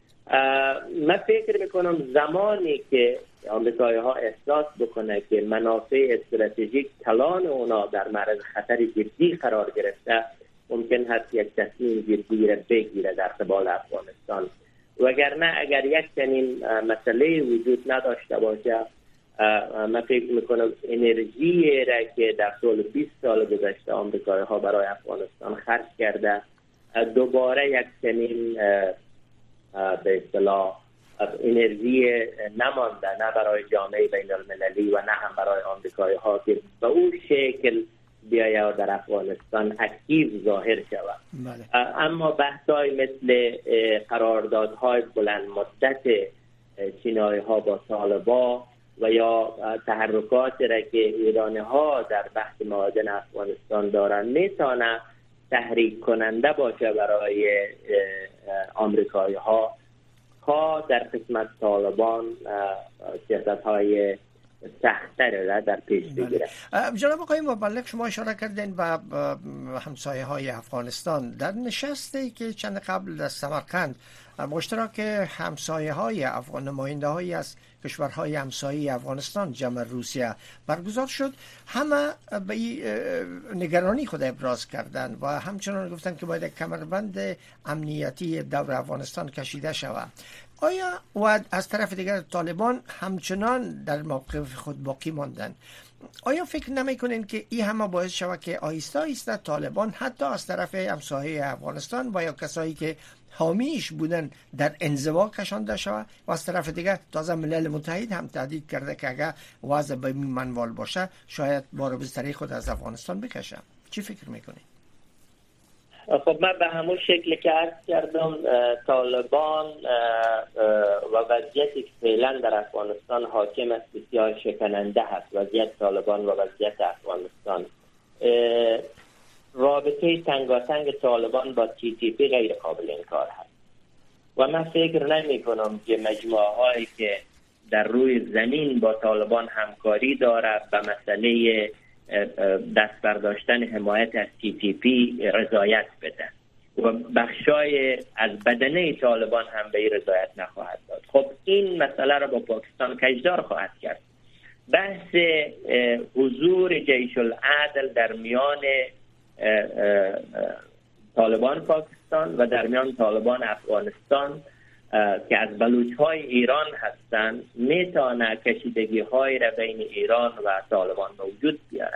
من فکر میکنم زمانی که آمریکایی ها احساس بکنه که منافع استراتژیک کلان اونا در معرض خطر جدی قرار گرفته، ممکن هست یک تصمیم جدی را بگیره در قبال افغانستان. وگرنه اگر یک چنین مسئله وجود نداشته باشه، من فکر میکنم انرژی را که در طول 20 سال گذشته آمریکایی ها برای افغانستان خرج کرده، دوباره یک چنین به اصطلاح انرژی نمانده، نه برای جامعه بین المللی و نه هم برای آمریکایی ها که به اون شکل بیاید و در افغانستان اکتیو ظاهر شود. اما بحثای مثل قراردادهای بلند مدت چینایی ها با طالبان و یا تحرکاتی را که ایرانی ها در بحث معادن افغانستان دارن میتونه تحریک کننده باشه برای آمریکایی ها در قسمت طالبان سیاست‌های سخت‌تر را در پیش بگیره. جناب آقای مبلغ، شما اشاره کردین به همسایه های افغانستان. در نشستی که چند قبل در سمرقند مشترک همسایه های افغان، نماینده هایی از کشورهای همسایه افغانستان جمع روسیه برگزار شد، همه به نگرانی خود ابراز کردند و همچنان گفتند که باید کمربند امنیتی دور افغانستان کشیده شود. آیا و از طرف دیگر طالبان همچنان در موقف خود باقی ماندن؟ آیا فکر نمی‌کنین که این همه باعث شود که آهسته آهسته طالبان حتی از طرف همسایه افغانستان و یا کسایی که حامیش بودن در انزوا کشانده شود و از طرف دیگر تازه ملل متحد هم تهدید کرده که اگر وضع به این منوال باشه شاید بار بستری خود از افغانستان بکشه؟ چی فکر می‌کنین؟ خب من به همون شکلی که عرض کردم، طالبان و وضعیتی که فعلا در افغانستان حاکم است بسیار شکننده هست. وضعیت طالبان و وضعیت افغانستان، رابطه تنگاتنگ طالبان با TTP غیر قابل انکار هست و من فکر نمی کنم که مجموعه هایی که در روی زمین با طالبان همکاری داره به مسئله دست برداشتن حمایت از TTP رضایت بده و بخشای از بدنه طالبان هم به این رضایت نخواهد داد. خب این مسئله را با پاکستان کجدار خواهد کرد. بحث حضور جیش العدل در میان طالبان پاکستان و در میان طالبان افغانستان که از بلوچ‌های ایران هستند میتونه کشیدگی‌های را بین ایران و طالبان موجود بیاره.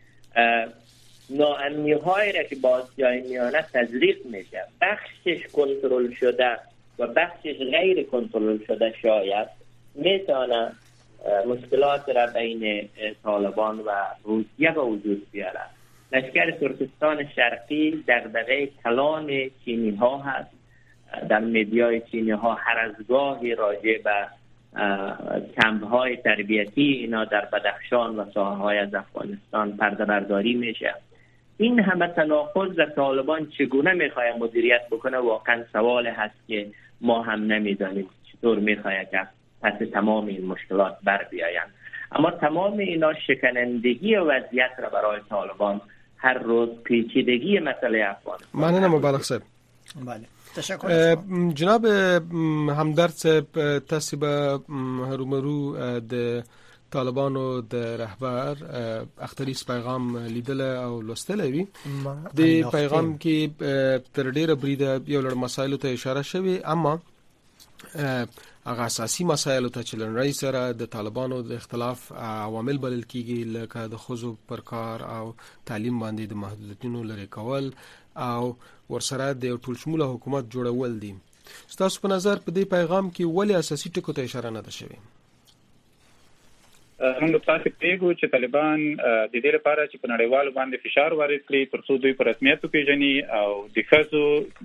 ناامنی‌هایی را که با آسیای میانه تزریق میشه، بخشش کنترل شده و بخشش غیر کنترل شده شاید میتونه مشکلات را بین طالبان و روسیه به وجود بیاره. لشکر ترکستان شرقی دغدغه کلان چینی ها هست. در مدیای چینی ها هر از گاهی راجع به کمپ های تربیتی اینا در بدخشان و ساحه های از افغانستان پرده برداری میشه. این همه تناقض در طالبان چگونه میخواه مدیریت بکنه واقعا سوال هست که ما هم نمیدانیم چطور میخواه که پس تمام این مشکلات بر بیایند. اما تمام اینا شکنندگی وضعیت را برای طالبان هر روز پیچیدگی مسئله افغانستان. ممنونم مبلغ صاحب. بله تشکر. جناب همدرد صاحب تاسو به هرومرو د طالبانو د رهبر اختریس پیغام لیدل او لوستل وی د پیغام کې تر ډیره بریده یو لړ مسایلو ته اشاره شوی، اما هغه اساسي مسایلو ته چې لنړی سره د طالبانو د اختلاف عوامل بلل کیږي لکه د خزو پر کار او تعلیم باندې د محدودیتونو لري کول او ورسره د ټولشموله حکومت جوړول دي. ستاسو په نظر په دې پیغام کې ولې اساسي ټکو ته اشاره نه ده شوې؟ موږ تاسو پیغو چې طالبان د دې لپاره چې په نړیوالو باندې فشار وارد کړي ترڅو دوی په رسمیت وپیژني او د خزو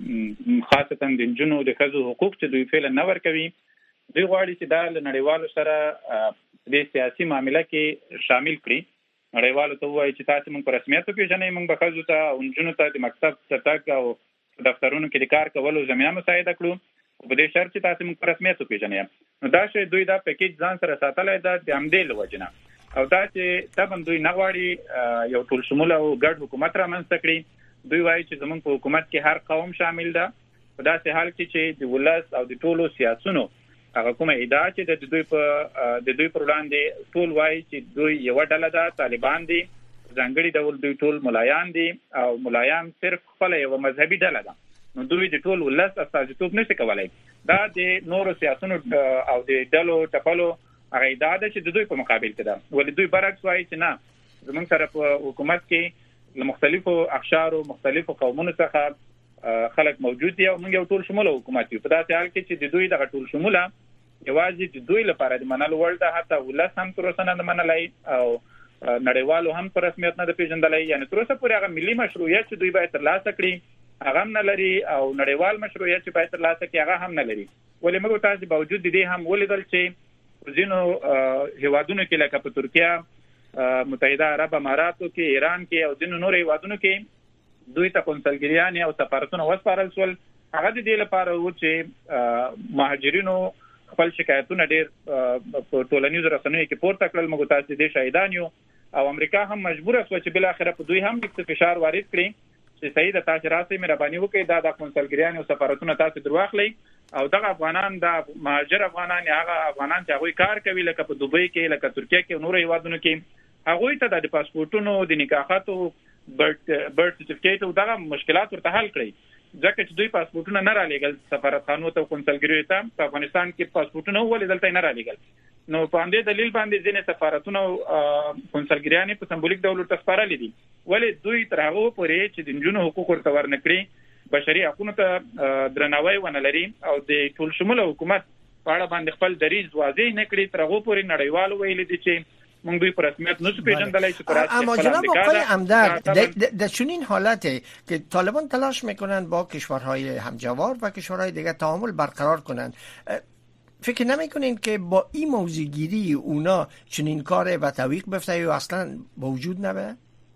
خاصتا د جنونو د خزو حقوق چې دوی فعلا نه ورکوي، دوی غواړي چې دا له نړیوالو سره د سیاسي معاملې کې شامل کړي. نړیوالو ته وایي چې تاسو موږ په رسمیت وپیژنئ، موږ به خزو ته او جنونو ته د مکتب تګ او دفترونو کې د کار کولو زمینه مساعده کړو په دې شرط چې تاسو موږ په رسمیت وپیژنئ. نو دا شی دوی دا پیکیج ځان سره ساتلای دا د همدې لوجنه او دا چې تبم دوی نه غواړي یو ټول شموله او ګډ حکومت رامنځته کړي. دوی وایي چې زموږ په حکومت کې هر قوم شامل ده، په داسې حال کې چې د ولس او د ټولو سیاسيونو هغه کومه ادعا چې د دوی پر وړاندې ټول وایي چې دوی یو ډله ده، طالبان دي، ځانګړي ډول دوی ټول ملایان دي او ملایان صرف خپل یو مذهبي ډله ده. نو دوی د ټول ولس استازیتوب نشي کولای. دا د نورو سیاسيونو او د ډلو ټپلو هغه ادعا ده چې د دوی په مقابل کې ده، ولې دوی برعکس وایي چې نه زموږ سره په حکومت کې له مختلفو اقشارو مختلفو قومونو څخه خلک موجود دي او موږ یو ټول شموله حکومت یو. په داسې حال کې چې د دوی دغه ټول شموله یوازې د دوی لپاره د منلو وړ ده، حتی ولس هم تر اوسه نه منلای او نړیوالو هم په رسمیت نه پیژندلای. یعنی تر اوسه پورې هغه ملي مشروعیت چې دوی باید ترلاسه کړي هغه هم نه لري او نړیوال مشروعیت چې باید ترلاسه کړي هغه هم نه لري. ولې موږ تاسو باوجود د دې هم ولیدل چې ځینو هیوادونو کې لکه په ترکیه، متحده عرب اماراتو کې، ایران کې او ځینو نورو هیوادونو کې دوی ته کنسلګریان او سفارتونه وسپارل شول. هغه د دې لپاره و چې مهاجرینو خپل شکایتونه ډېر په ټولنیزو رسنیو کې پورته کړل. موږ تاسو دې شاهدان یو او امریکا هم مجبور شو چې بل اخر په دوی هم د فشار وارد کړي چې صحیح د تاسو راسي مهرباني وکړئ دا د کنسلګریان او سفارتونه تاسو درواخلئ او دغه افغانان د مهاجر افغانان هغه افغانان چې هغه کار کوي لکه په دوبۍ کې لکه ترکیه کې نور هیوادونو کې هغه ته د پاسپورتونو د نکاحاتو برث سرټیفیکیټ او دغه مشکلات ورته حل کړي. ځکه چې دوی پاسپورتونه نه را لېږل سفارتخانو ته کنسلګریو ته په افغانستان کې پاسپورتونه ولې دلته نه را لېږل. نو په دې دلیل باندې ځینې سفارتونه کنسلګریانې په سمبولیک ډول تسپارل دي. ولې دوی تر هغه پورې چې د جنونو حقوق ورته ورنکړي بشري حقوقو ته درناوی ونه لري او د ټول شموله حکومت په اړه باندې خپل دریځ واضح نه کړي تر هغه پورې نړیوال ویل دي چې مونږ دوی پر رسمیت نشو پیژندلای چې تراس اما جناب آقای همدرد در چنین حالته که طالبان تلاش میکنن با کشورهای همجوار و کشورهای دیگه تعامل برقرار کنن، فکر نمیکنین که با این موضوع گیری اونا چنین کار و تویق بفته یا اصلا موجود نبه؟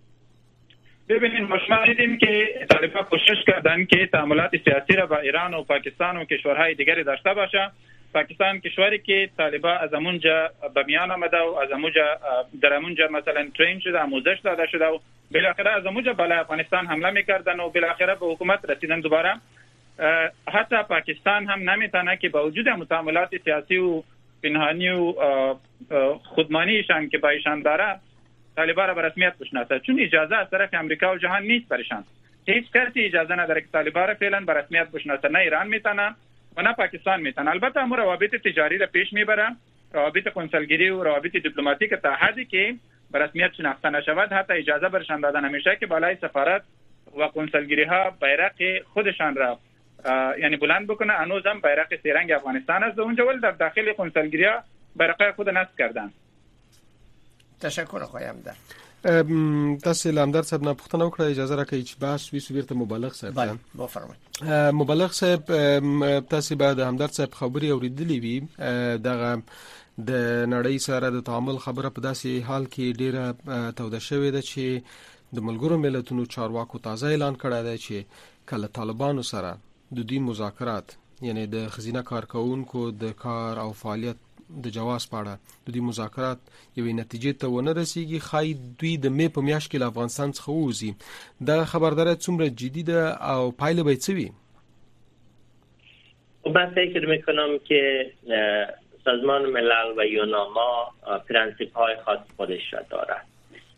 ببینید ما شاهدیم که طالبان کوشش کردن که تعاملات سیاسی را با ایران و پاکستان و کشورهای دیگری داشته باشه پاکستان کشوری که طالبان از اونجا به میان آمده و از اونجا در اونجا مثلا ترین شده، آموزش داده شده و بالاخره از اونجا بالای افغانستان حمله میکردن و بالاخره به حکومت رسیدن. دوباره حتی پاکستان هم نمیتونه که با وجود متعاملات سیاسی و پنهانی و خودمانیشان که با ایشان داره طالبان را به رسمیت بشناسه، چون اجازه از طرف امریکا و جهان نیست برشان. هیچ کسی اجازه نداره که طالبان را فعلا به رسمیت بشناسه، نه ایران میتونه و نه پاکستان میتونه. البته هم روابط تجاری را پیش میبره، روابط کنسولگری و روابط دیپلماتیک تا حدی که به رسمیت شناخته نشود حتی اجازه برشان داده نمیشه که بالای سفارت و کنسولگری ها بیرق خودشان را یعنی بلند بکنه. هنوزم بیرق سه رنگ افغانستان است اونجا، ولی در داخل کنسولگری ها بیرق خود نصب کردن. تشکر آقای همدرد. تاسو لامدار صاحب نه پوښتنه وکړه، اجازه راکړئ چې بحث وي بیرته مبلغ صاحب. بله بفرمایئ. مبلغ صاحب تاسو به د همدرد صاحب خبري اوریدلې وي دغه د نړۍ سره د تعامل خبره په داسې حال کې ډیره توده شوې ده چې د ملګرو ملتونو چارواکو تازه اعلان کړی دی چې کله طالبانو سره د دوی مذاکرات یعنی د خزینه کارکونکو د کار او فعالیت د جواز پاړه د دې مذاکرات یوې نتیجې ته ونه رسیږي، خای دوی د مې په میاشت کې له افغانستان څخه ووځي. دا خبرداري څومره جدي ده او پایله به څه وي؟ من فکر میکنم که سازمان ملل و یوناما پرنسیپ های خاص خودش را دارد.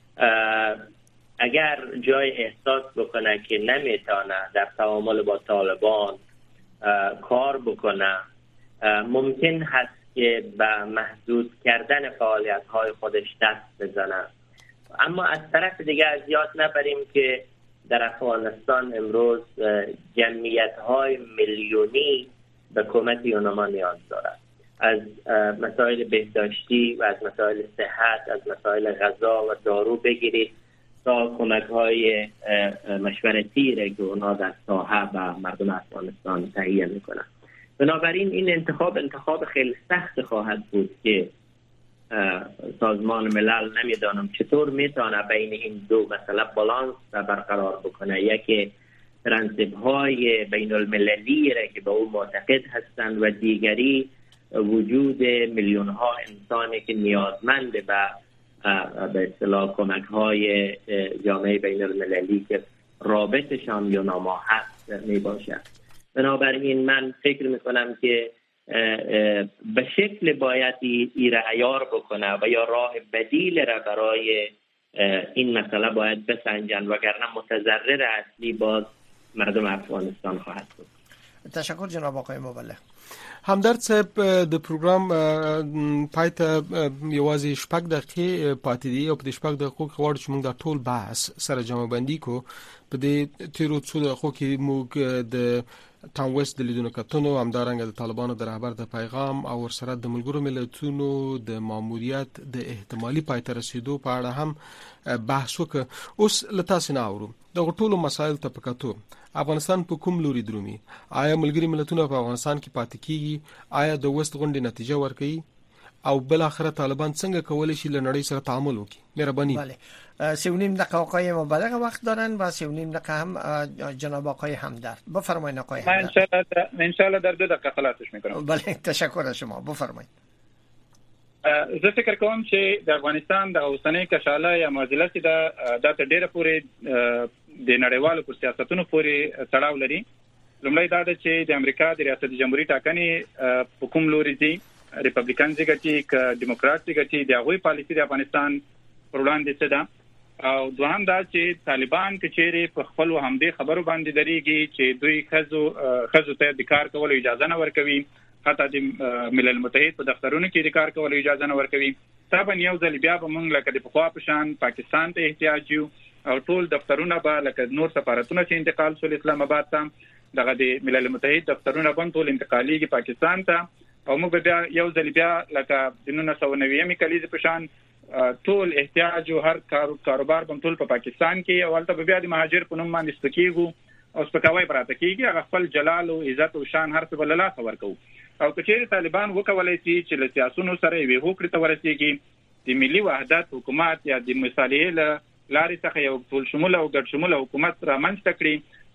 اگر جای احساس بکنه که نمیتونه در تعامل با طالبان کار بکنه، ممکن هست که به محدود کردن فعالیت های خودش دست بزنه. اما از طرف دیگه از یاد نبریم که در افغانستان امروز جمعیت های میلیونی به کمک یوناما نیاز دارد. از مسائل بهداشتی و از مسائل صحت، از مسائل غذا و دارو بگیرید تا کمک های مشورتی را که اونا در ساحه و مردم افغانستان تهیه میکنن. بنابراین این انتخاب خیلی سخت خواهد بود که سازمان ملل نمیدانم چطور میتونه بین این دو مسئله بالانس را برقرار بکنه، یکی پرنسیپ های بین المللی را که به او معتقد هستند و دیگری وجود میلیون ها انسانی که نیازمند به اصطلاح کمک های جامعه بین المللی که رابطشان یوناما هست می باشد. بنابراین من فکر میکنم که به شکل باید ای را عیار بکنه و یا راه بدیل را برای این مسئله باید بسنجن، وگرنه متضرر اصلی باز مردم افغانستان خواهد بود. تشکر جناب آقای مبلغ. همدرد صاحب د پروګرام پایته یوازې شپږ دقیقې پاتې دي او په شپږ دقیقو کې غواړو چې موږ د ټول بحث سره جمع بندي کو. په دې تیرو څو دقیقو کې موږ د ټام ویسټ د لیدونکو کتنو همدارنګه د طالبانو د رهبر د پیغام او ورسره د ملګرو ملتونو د ماموریت د احتمالي پایته رسیدو په اړه هم بحث وکړو. اوس لته سينه اورو د ټولو مسایل ته پکاتو افغانستان په کوم لوري درومي؟ آیا ملګری ملتونه په افغانستان کې پاتې کیږي؟ آیا د وست غونډې نتیجه ورکړي؟ او بل اخر طالبان څنګه کولای شي له نړۍ سره تعامل وکړي؟ مهرباني. بله 3.5 دقیقه آقای مبلغ وقت دارن و 3.5 دقیقه هم جناب آقای همدرد. بفرمایید آقای همدرد. من ان شاء الله در 2 دقیقه خلاصش میکنم. بله تشکر از شما. بفرمایید. زه فکر کوم چې د افغانستان د اوسنۍ کشاله یا معضله چې د ډیره پورې د نړیوالو پر سیاستونو پورې تړاو لري. لومړی دا ده چې د امریکا د ریاست جمهوریت ټاکنې په کوم لوري دي، ریپبلیکن ځګټي ک ډیموکرات ځګټي د هغوی پالیسي د افغانستان پر وړاندې څه ده، او دوهم دا چې طالبان کچېرې په خپل همدې خبرو باندې درېږي چې دوی خزو ته د کار کولو اجازه نه ورکوي، حتی د ملل متحد په دفترونو کې د کار کولو اجازه نه ورکوي. طبعا یو ځل بیا به موږ لکه د پخوا په شان پاکستان ته احتیاج یو او ټول دفترونه به لکه نور سفارتونه چې انتقال شول اسلام آباد ته، دغه د ملل متحد دفترونه به ټول انتقالیږي پاکستان ته، او موږ بیا یو ځل بیا لکه د 1990 کلیزې په شان ټول احتیاج او هر کاروبار به ټول په پاکستان کې، او هلته بیا د مهاجر په نوم باندې سپکیږو او سپکاوی براته کیږي، هغه خپل جلال او عزت او شان هر څه بل لا خبر کوو. او کچېرې طالبان وکولای شي چې له سیاسونو سره یو هوکړه ته ورسیږي، د ملي وحدت حکومت یا د مصالحې لارې څخه یو ټول شمول او ګډ شمول حکومت رامنځته کړي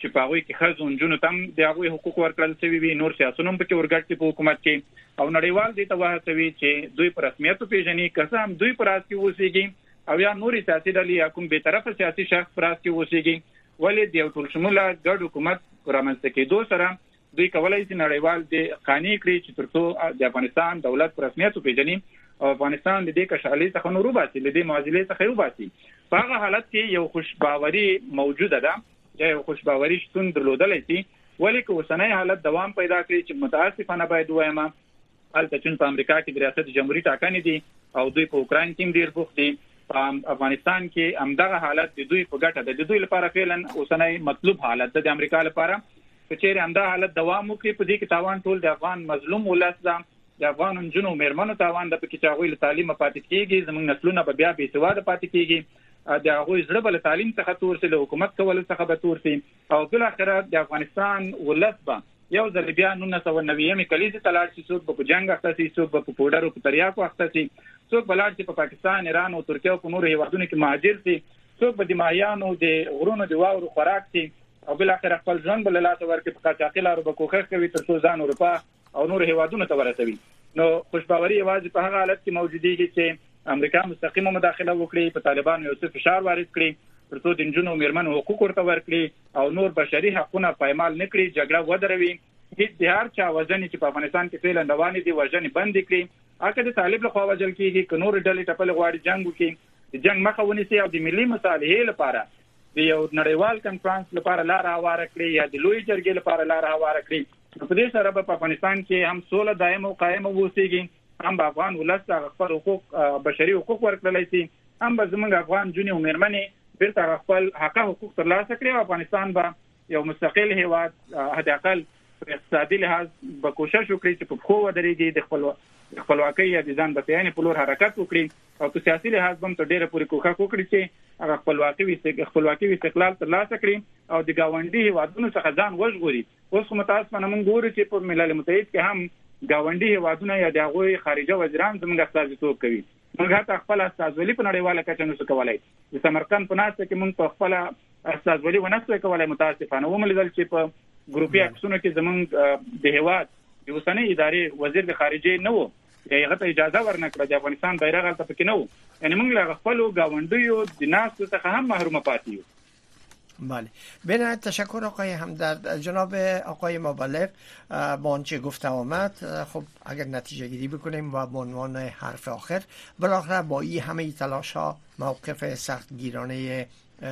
چې په هغه کې خزون جنو تم د هغه حقوق ورکړل شوی وي، نور سیاستونه په کې ورګټي په حکومت کې، او نړیوال دې ته وهڅوي چې دوی پر رسمیت پیژني، که هم دوی پر اس کې اوسېږي او یا نوري سیاسي ډلې یا کوم به طرفه سیاسي شخص پر اس کې اوسېږي، ولې د یو ټول شموله ګډ حکومت رامنځته کېدو سره دوی کولای شي نړیوال د قانوني کړي چې ترڅو د افغانستان دولت پر رسمیت پیژني او افغانستان د دې کشالي څخه نور وباسي، د دې معادلې څخه وباسي. په هغه حالت کې یو خوشباوري موجوده ده، یو خوشباوري شتون درلودل شي، ولې که اوسنۍ حالت دوام پیدا کړي چې متاسفانه باید وایم هلته چې په امریکا کې د ریاست جمهوریت ټاکنې دي او دوی په اوکراین کې ډیر بوخت دي، په افغانستان کې همدغه حالت د دوی په ګټه ده، د دوی لپاره فعلا اوسنۍ مطلوب حالت د امریکا لپاره چې همدا حالت دوام وکړي. په دې کې تاوان ټول د افغان مظلوم ولس ده، د افغان جنو مېرمنو تاوان د پکې چاغوي له تعلیم پاتې کیږي، زموږ نسلونه به بیا بې سواده پاتې کیږي، د هغه زړه بل تعلیم څخه تور سي، له حکومت کول څخه به تور سي، او بل اخر د افغانستان ولس به یو ځل بیا 1990 کلیزه تلاړ شي، څوک په جنگ اخته شي، څوک په پودرو په تریاکو اخته شي، څوک بلار چې په پاکستان، ایران او ترکیه او په نورو هیوادونو کې مهاجر شي، څوک په د ماهیانو د غرونو د واورو خوراک شي، او بل اخر خپل ژوند بل لاس ورکړي په قاچاقي لارو به کوښښ کوي ترڅو ځان اروپا او نور هیوادونو ته ورسوي. نو خوشباوري یوازې په هغه حالت کې موجوديږي چې امریکا مستقیمه مداخله وکړي، په طالبانو یو څه فشار وارد کړي ترڅو د جنونو مېرمنو حقوق ورته ورکړي او نور بشري حقوقونه پایمال نکړي، جګړه ودروي، هیڅ د هر چا وژنې چې په افغانستان کې فعلا روانې دي وژنې بند کړي، اګه د طالب له خوا وژل کیږي، که نور ډلې ټپل غواړي جنگ وکړي، د جنگ مخه ونیسي او د ملي مصالحې لپاره د یو نړیوال کنفرانس لپاره لار هواره کړي یا د لوی جرګې لپاره لار هواره کړي. په دې سره په افغانستان کې هم سوله دائم او قائم اوسېږي، هم افغان ولس خپل حقوق بشري حقوق ورکړلای شي، هم زموږ افغان جنې او مېرمنې بیرته خپل حقوق ترلاسه کړي او افغانستان به یو مستقل هیواد حد اقل په اقتصادي لحاظ به کوشش وکړي چې په خو ودرېږي، د خپلواکۍ یا د ځان بسیاینې په لور حرکت وکړي، او په سیاسي لحاظ هم تر ډیره پورې کوښښ وکړي چې هغه خپلواکي استقلال ترلاسه کړي او د ګاونډي هیوادونو څخه ځان وژغوري. اوس خو متاسفانه موږ ګورو چې په ملل متحد کې هم ګاونډي هیوادونه یا د هغوی خارجه وزیران زموږ استازیتوب کوي. موږ حتی خپل استازولي په نړیواله کچه نشو کولای. د سمرقند په ناسته کې موږ په خپل استازولي ونشو کولای، متاسفانه وملیدل چې په ګروپي عکسونو کې زموږ د هیواد د اوسنۍ ادارې وزیر د خارجه نه وو، هغه ته اجازه ورنکړه، د افغانستان بیرغ هلته پکې نه وو، یعنی موږ له خپل گاونډیو د ناستو څخه هم محروم پاتې یو. بله، بنهایت تشکر آقای همدرد. جناب آقای مبلغ با آنچه گفته آمد، خب اگر نتیجه گیری بکنیم و به عنوان حرف آخر، بالاخره با این همه تلاش ها موقف سختگیرانه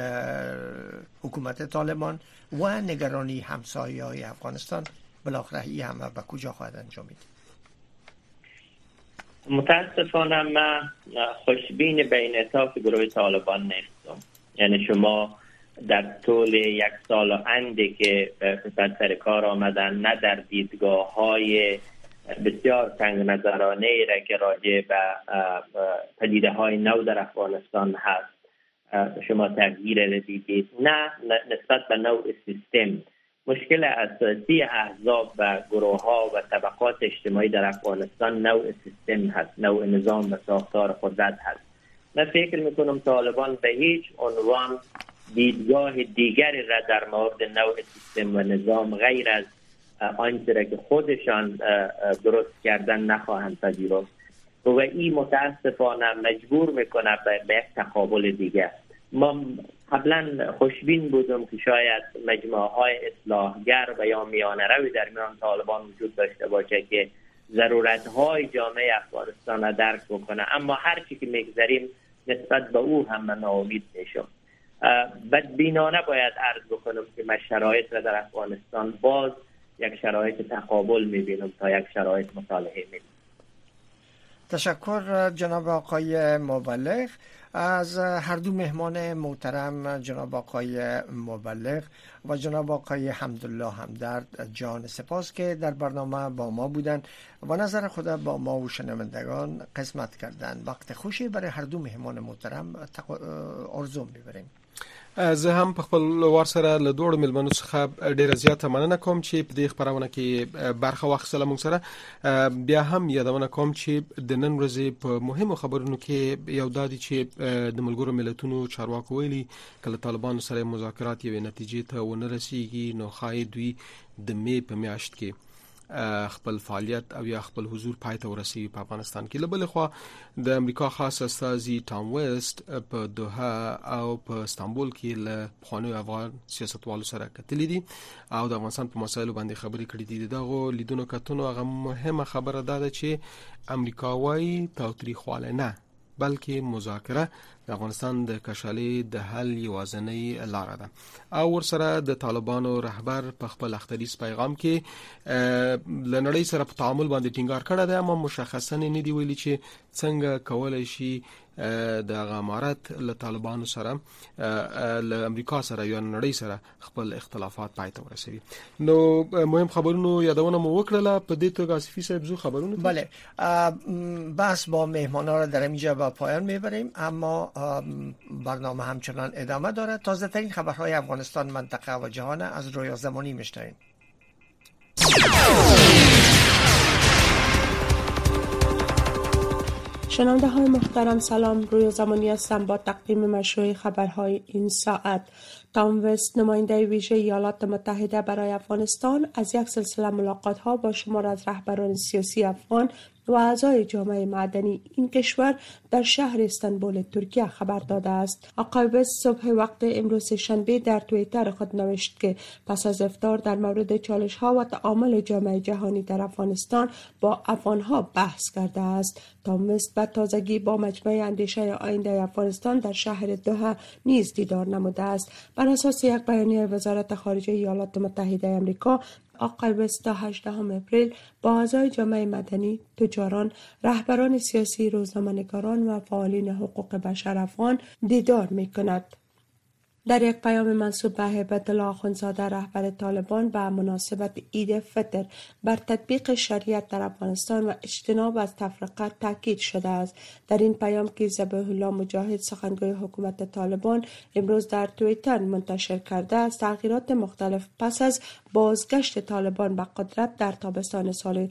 حکومت طالبان و نگرانی همسایه‌های افغانستان بالاخره این همه به کجا خواهد انجامید؟ متاسفانه من خوشبین به انعطاف گروه طالبان نیستم. یعنی شما در طول یک سال و اندی که سر کار آمدن، نه در دیدگاه های بسیار تنگ نظرانه ای را که راجع به پدیده های نو در افغانستان هست شما تغییر را دیدید، نه نسبت به نوع سیستم. مشکل اساسی احزاب و گروه ها و طبقات اجتماعی در افغانستان نوع سیستم هست، نوع نظام و ساختار قدرت هست. من فکر میکنم طالبان به هیچ عنوان دیدگاه دیگری را در مورد نوع سیستم و نظام غیر از آنچه را که خودشان درست کردن نخواهند پذیرفت و این متاسفانه مجبور میکنه به یک تقابل دیگر. ما قبلا خوشبین بودم که شاید مجموعه‌های اصلاحگر و یا میانه روی در میان طالبان وجود داشته باشه که ضرورت‌های جامعه افغانستان را درک بکنه، اما هر چی که میگذریم نسبت به او هم ناامید میشم. بدبینانه باید عرض بکنم که من شرایط را در افغانستان باز یک شرایط تقابل میبینم تا یک شرایط مصالحه میبینم. تشکر جناب آقای مبلغ. از هر دو مهمان محترم جناب آقای مبلغ و جناب آقای حمدالله همدرد جان سپاس که در برنامه با ما بودن و نظر خود با ما و شنوندگان قسمت کردن. وقت خوشی برای هر دو مهمان محترم آرزو می‌بریم. زه هم په خپل وار سره له دوړو ملمنو څخه ډیره زیاته مننه کوم چې په دې خبرونه کې برخه واخیستله موږ سره. بیا هم یادونه کوم چې د نن ورځې په مهمو خبرونو کې یو دادی چې د ملګرو ملتونو چارواکو ویلي کله طالبانو سره مذاکرات یوې نتیجې ته ونه رسیږي نو ښایي دوی د می په میاشت کې خپل فعالیت او یا خپل حضور پای ته ورسیږي په افغانستان کې. له بلې خوا د امریکا خاص استازي ټام ویسټ په دوحه او په استانبول کې له پخوانیو افغان سیاستوالو سره کتلي دي او د افغانستان په مسایلو باندې خبرې کړې دي. دغه لیدونو کتنو هغه مهمه خبره ده چې امریکا وايي تاوتریخوالی نه بلکې مذاکره د افغانستان د کشالې د حل یوازینۍ لاره ده. او ورسره د طالبانو رهبر په خپل اختریز پیغام کې لنړۍ سره په تعامل باندې ټینګار کړی دی، اما مشخصا نه دی ویلي چې څنګه کولای شي د امارات له طالبانو سره له امریکا سره یا نړۍ سره خپل اختلافات پای ته ورسوي. نو مهم خبرونو یادونه مو وکړله. په دې توګه آصفی صاحب زو خبرونه بله بس با مهمانا را در اینجا به پایان میبریم، اما برنامه همچنان ادامه داره. تازه ترین خبرهای افغانستان، منطقه و جهان از رویا زمانی میشنویم. شنونده های محترم سلام، رویا زمانی هستم با تقدیم مشروع خبرهای این ساعت. تام وست نماینده ویژه ایالات متحده برای افغانستان از یک سلسله ملاقات ها با شمار از رهبران سیاسی افغان و اعضای جامعه مدنی این کشور در شهر استانبول ترکیه خبر داده است. آقای وست صبح وقت امروز شنبه در توییتر خود نوشت که پس از افطار در مورد چالش ها و تعامل جامعه جهانی در افغانستان با افغان ها بحث کرده است. تام وست به تازگی با مجمع اندیشه آینده افغانستان در شهر دوحه نیز دیدار نموده است. بر اساس یک بیانیه وزارت خارجه ایالات متحده آمریکا، آقای وست تا 18 اپریل با اعضای جامعه مدنی، تجاران، رهبران سیاسی، روزنامه‌نگاران و فعالین حقوق بشر افغان دیدار می‌کند. در یک پیام منسوب به هیبت الله آخوندزاده رهبر طالبان به مناسبت عید فطر بر تطبیق شریعت در افغانستان و اجتناب از تفرقه تاکید شده است. در این پیام که ذبیح الله مجاهد سخنگوی حکومت طالبان امروز در توییتر منتشر کرده است، تغییرات مختلف پس از بازگشت طالبان به قدرت در تابستان سال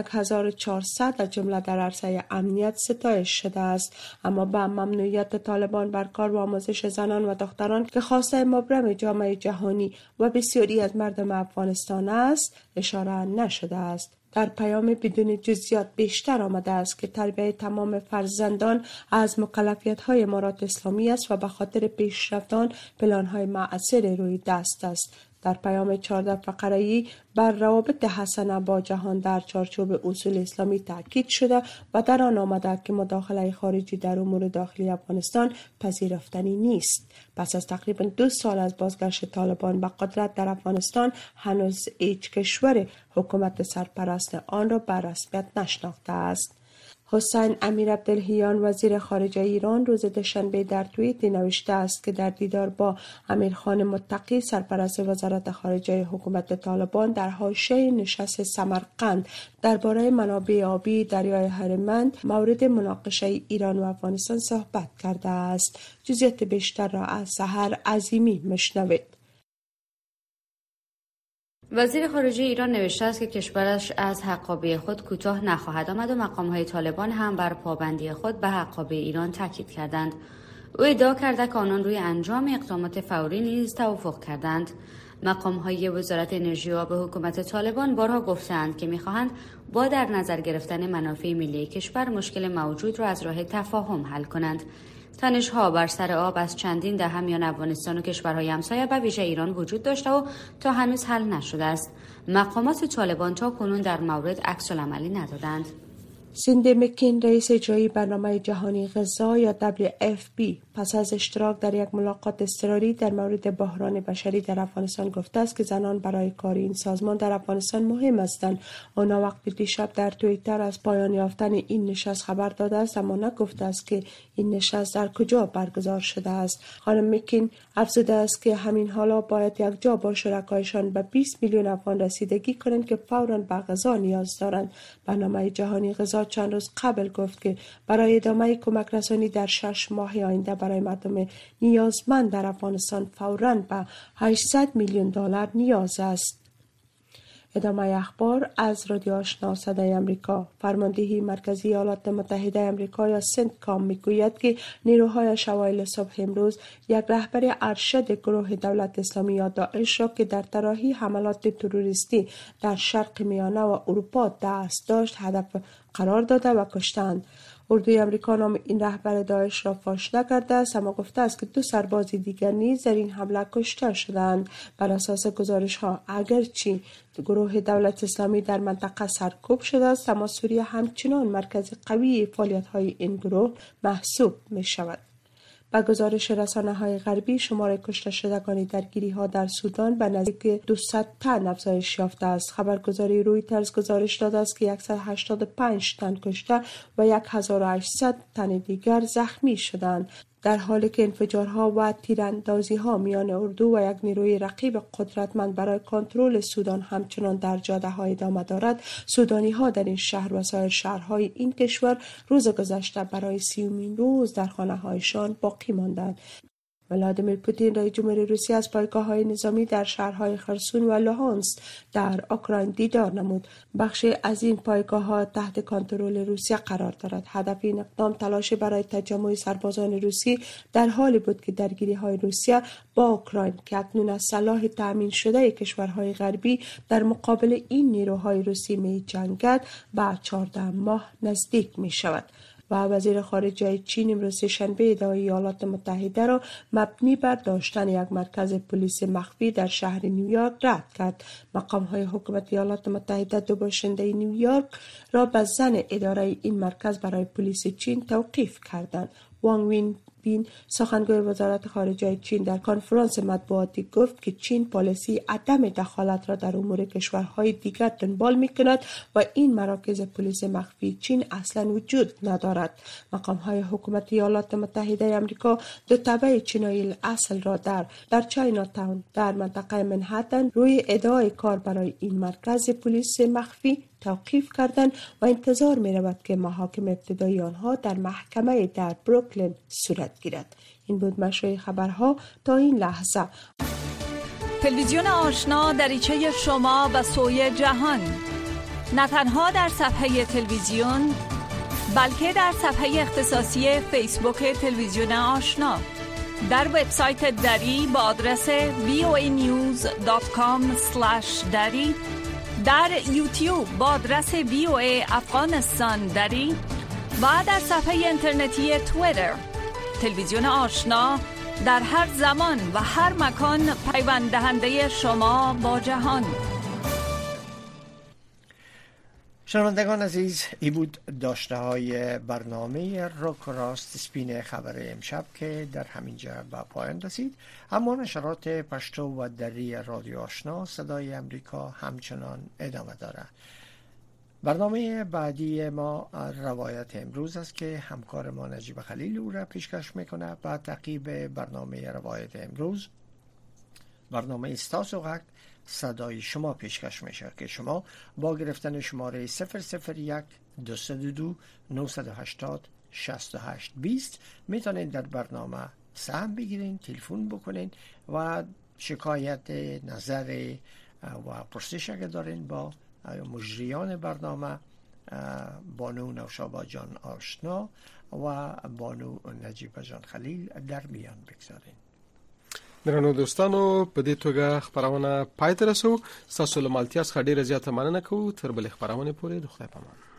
1400 از جمله در عرصه امنیت ستایش شده است، اما به ممنوعیت طالبان بر کار و آموزش زنان و دختران که خواسته مبرم جامعه جهانی و بسیاری از مردم افغانستان است اشاره نشده است. در پیام بدون جزئیات بیشتر آمده است که تربیت تمام فرزندان از مکلفیت‌های امارات اسلامی است و به خاطر پیشرفتان پلان‌های مؤثر روی دست است. در پیام 14 فقره‌ای بر روابط حسنه با جهان در چارچوب اصول اسلامی تاکید شده و در آن آمده که مداخله خارجی در امور داخلی افغانستان پذیرفتنی نیست. پس از تقریبا 2 سال از بازگشت طالبان به قدرت در افغانستان، هنوز هیچ کشور حکومت سرپرست آن را به رسمیت نشناخته است. حسین امیر عبدالهیان وزیر خارجه ایران روز دوشنبه در توییتی نوشته است که در دیدار با امیرخان متقی سرپرست وزارت خارجه حکومت طالبان در حاشیه نشست سمرقند درباره منابع آبی دریای هرمند مورد مناقشه ایران و افغانستان صحبت کرده است. جزئیات بیشتر را از سحر عظیمی مشنوید. وزیر خارجه ایران نوشته است که کشورش از حقابه خود کوتاه نخواهد آمد و مقام‌های طالبان هم بر پابندی خود به حقابه ایران تاکید کردند. او ادعا کرده که آنان روی انجام اقدامات فوری نیز توافق کردند. مقام‌های وزارت انرژی و آب حکومت طالبان بارها گفتند که می‌خواهند با در نظر گرفتن منافع ملی کشور مشکل موجود را از راه تفاهم حل کنند. تنش‌ها بر سر آب از چندین دهه میان افغانستان و کشورهای همسایه به ویژه ایران وجود داشته و تا هنوز حل نشده است. مقامات طالبان تا کنون در مورد عکس‌العملی ندادند. سیندی مکین رئیس اجرایی برنامه جهانی غذا یا WFP پس از اشتراک در یک ملاقات اضطراری در مورد بحران بشری در افغانستان گفته است که زنان برای کار این سازمان در افغانستان مهم هستند. آنها وقت دیشب در توییتر از پایان یافتن این نشست خبر داده است، اما نگفته است که این نشست در کجا برگزار شده است. خانم مکین افزوده است که همین حالا باید یک جا با شرکایشان به 20 میلیون افغان رسیدگی کنند که فوراً به غذا نیاز دارند. برنامه جهانی غذا چند روز قبل گفت که برای ادامه کمک رسانی در 6 ماه آینده برای برای مردم نیازمند در افغانستان فوراً به 800 میلیون دلار نیاز است. ادامه اخبار از رادیو آشنا صدای امریکا. فرماندهی مرکزی ایالات متحده امریکا یا سنتکام میگوید که نیروهایش اوایل صبح امروز یک رهبر ارشد گروه دولت اسلامی یا داعش را که در طراحی حملات تروریستی در شرق میانه و اروپا دست داشت هدف قرار داده و کشتند. اردوی امریکا نام این رهبر داعش را فاش نکرده است، اما گفته است که 2 سرباز دیگر نیز در این حمله کشته شدند. بر اساس گزارش ها اگرچه گروه دولت اسلامی در منطقه سرکوب شده است، اما سوریه همچنان مرکز قوی فعالیت های این گروه محسوب می شود. با گزارش رسانه‌های غربی شمار کشته شدگان درگیری‌ها در سودان به نزدیک 200 تن افزایش یافته است. خبرگزاری رویترز گزارش داده است که 185 تن کشته و 1800 تن دیگر زخمی شدند، در حالی که انفجارها و تیراندازی‌ها میان اردو و یک نیروی رقیب قدرتمند برای کنترل سودان همچنان در جاده‌ها ادامه دارد. سودانی‌ها در این شهر و سایر شهرهای این کشور روز گذشته برای 30مین روز در خانه‌هایشان باقی ماندند. ولادیمیر پوتین رئیس جمهور روسیه از پایگاه‌های نظامی در شهرهای خرسون و لوهانسک در اوکراین دیدار نمود. بخشی از این پایگاه‌ها تحت کنترل روسیه قرار دارد. هدف این اقدام تلاش برای تجمع سربازان روسی در حالی بود که درگیری‌های روسیه با اوکراین که اکنون از سلاح تأمین شده کشورهای غربی در مقابل این نیروهای روسی می‌جنگد به 14 ماه نزدیک می‌شود. و وزیر خارجه چین امروز شنبه ادعای ایالات متحده را مبنی بر داشتن یک مرکز پلیس مخفی در شهر نیویورک رد کرد. مقام‌های حکومت ایالات متحده 2 باشنده نیویورک را به زن اداره این مرکز برای پلیس چین توقیف کردند. وانگ وین بین سخنگوی وزارت خارجه چین در کنفرانس مطبوعاتی گفت که چین پالیسی عدم دخالت را در امور کشورهای دیگر دنبال می‌کند و این مراکز پلیس مخفی چین اصلا وجود ندارد. مقام‌های حکومت ایالات متحده آمریکا 2 تبع چینایی اصل را در چاینا تاون در منطقه منهتن روی ادعای کار برای این مرکز پلیس مخفی توقیف کردند و انتظار می رود که محاکم ابتدایی آنها در محکمه در بروکلین صورت گیرد. این بود مشروع خبرها تا این لحظه. تلویزیون آشنا دریچه شما به سوی جهان، نه تنها در صفحه تلویزیون بلکه در صفحه اختصاصی فیسبوک تلویزیون آشنا، در وبسایت دری با آدرس voanews.com/dari، در یوتیوب با آدرس VOA افغانستان دری و در صفحه اینترنتی توییتر. تلویزیون آشنا در هر زمان و هر مکان پیوند دهنده شما با جهان. شنوندگان عزیز، این بود داشته های برنامه روک و راست سپین خبر امشب که در همینجا به پایان رسید. اما نشرات پشتو و دری رادیو آشنا صدای امریکا همچنان ادامه داره. برنامه بعدی ما روایت امروز است که همکار ما نجیب خلیل او را پیشکش میکنه. با تعقیب برنامه روایت امروز برنامه استاسوغک صدای شما پیشکش میشه که شما با گرفتن شماره 001 222 980 68 20 میتونید در برنامه سهم بگیرین، تلفن بکنین و شکایت، نظر و پرسش اگه دارین با مجریان برنامه بانو نوشابه جان آشنا و بانو نجیب جان خلیل در میان بگذارین. درنو دوستانو، په دې توګه خبرونه پای ته رسو. تاسو له مالتیا څخه ډیره زیاته مننه کوو. تر بل خبرونه پورې د خدای په امان.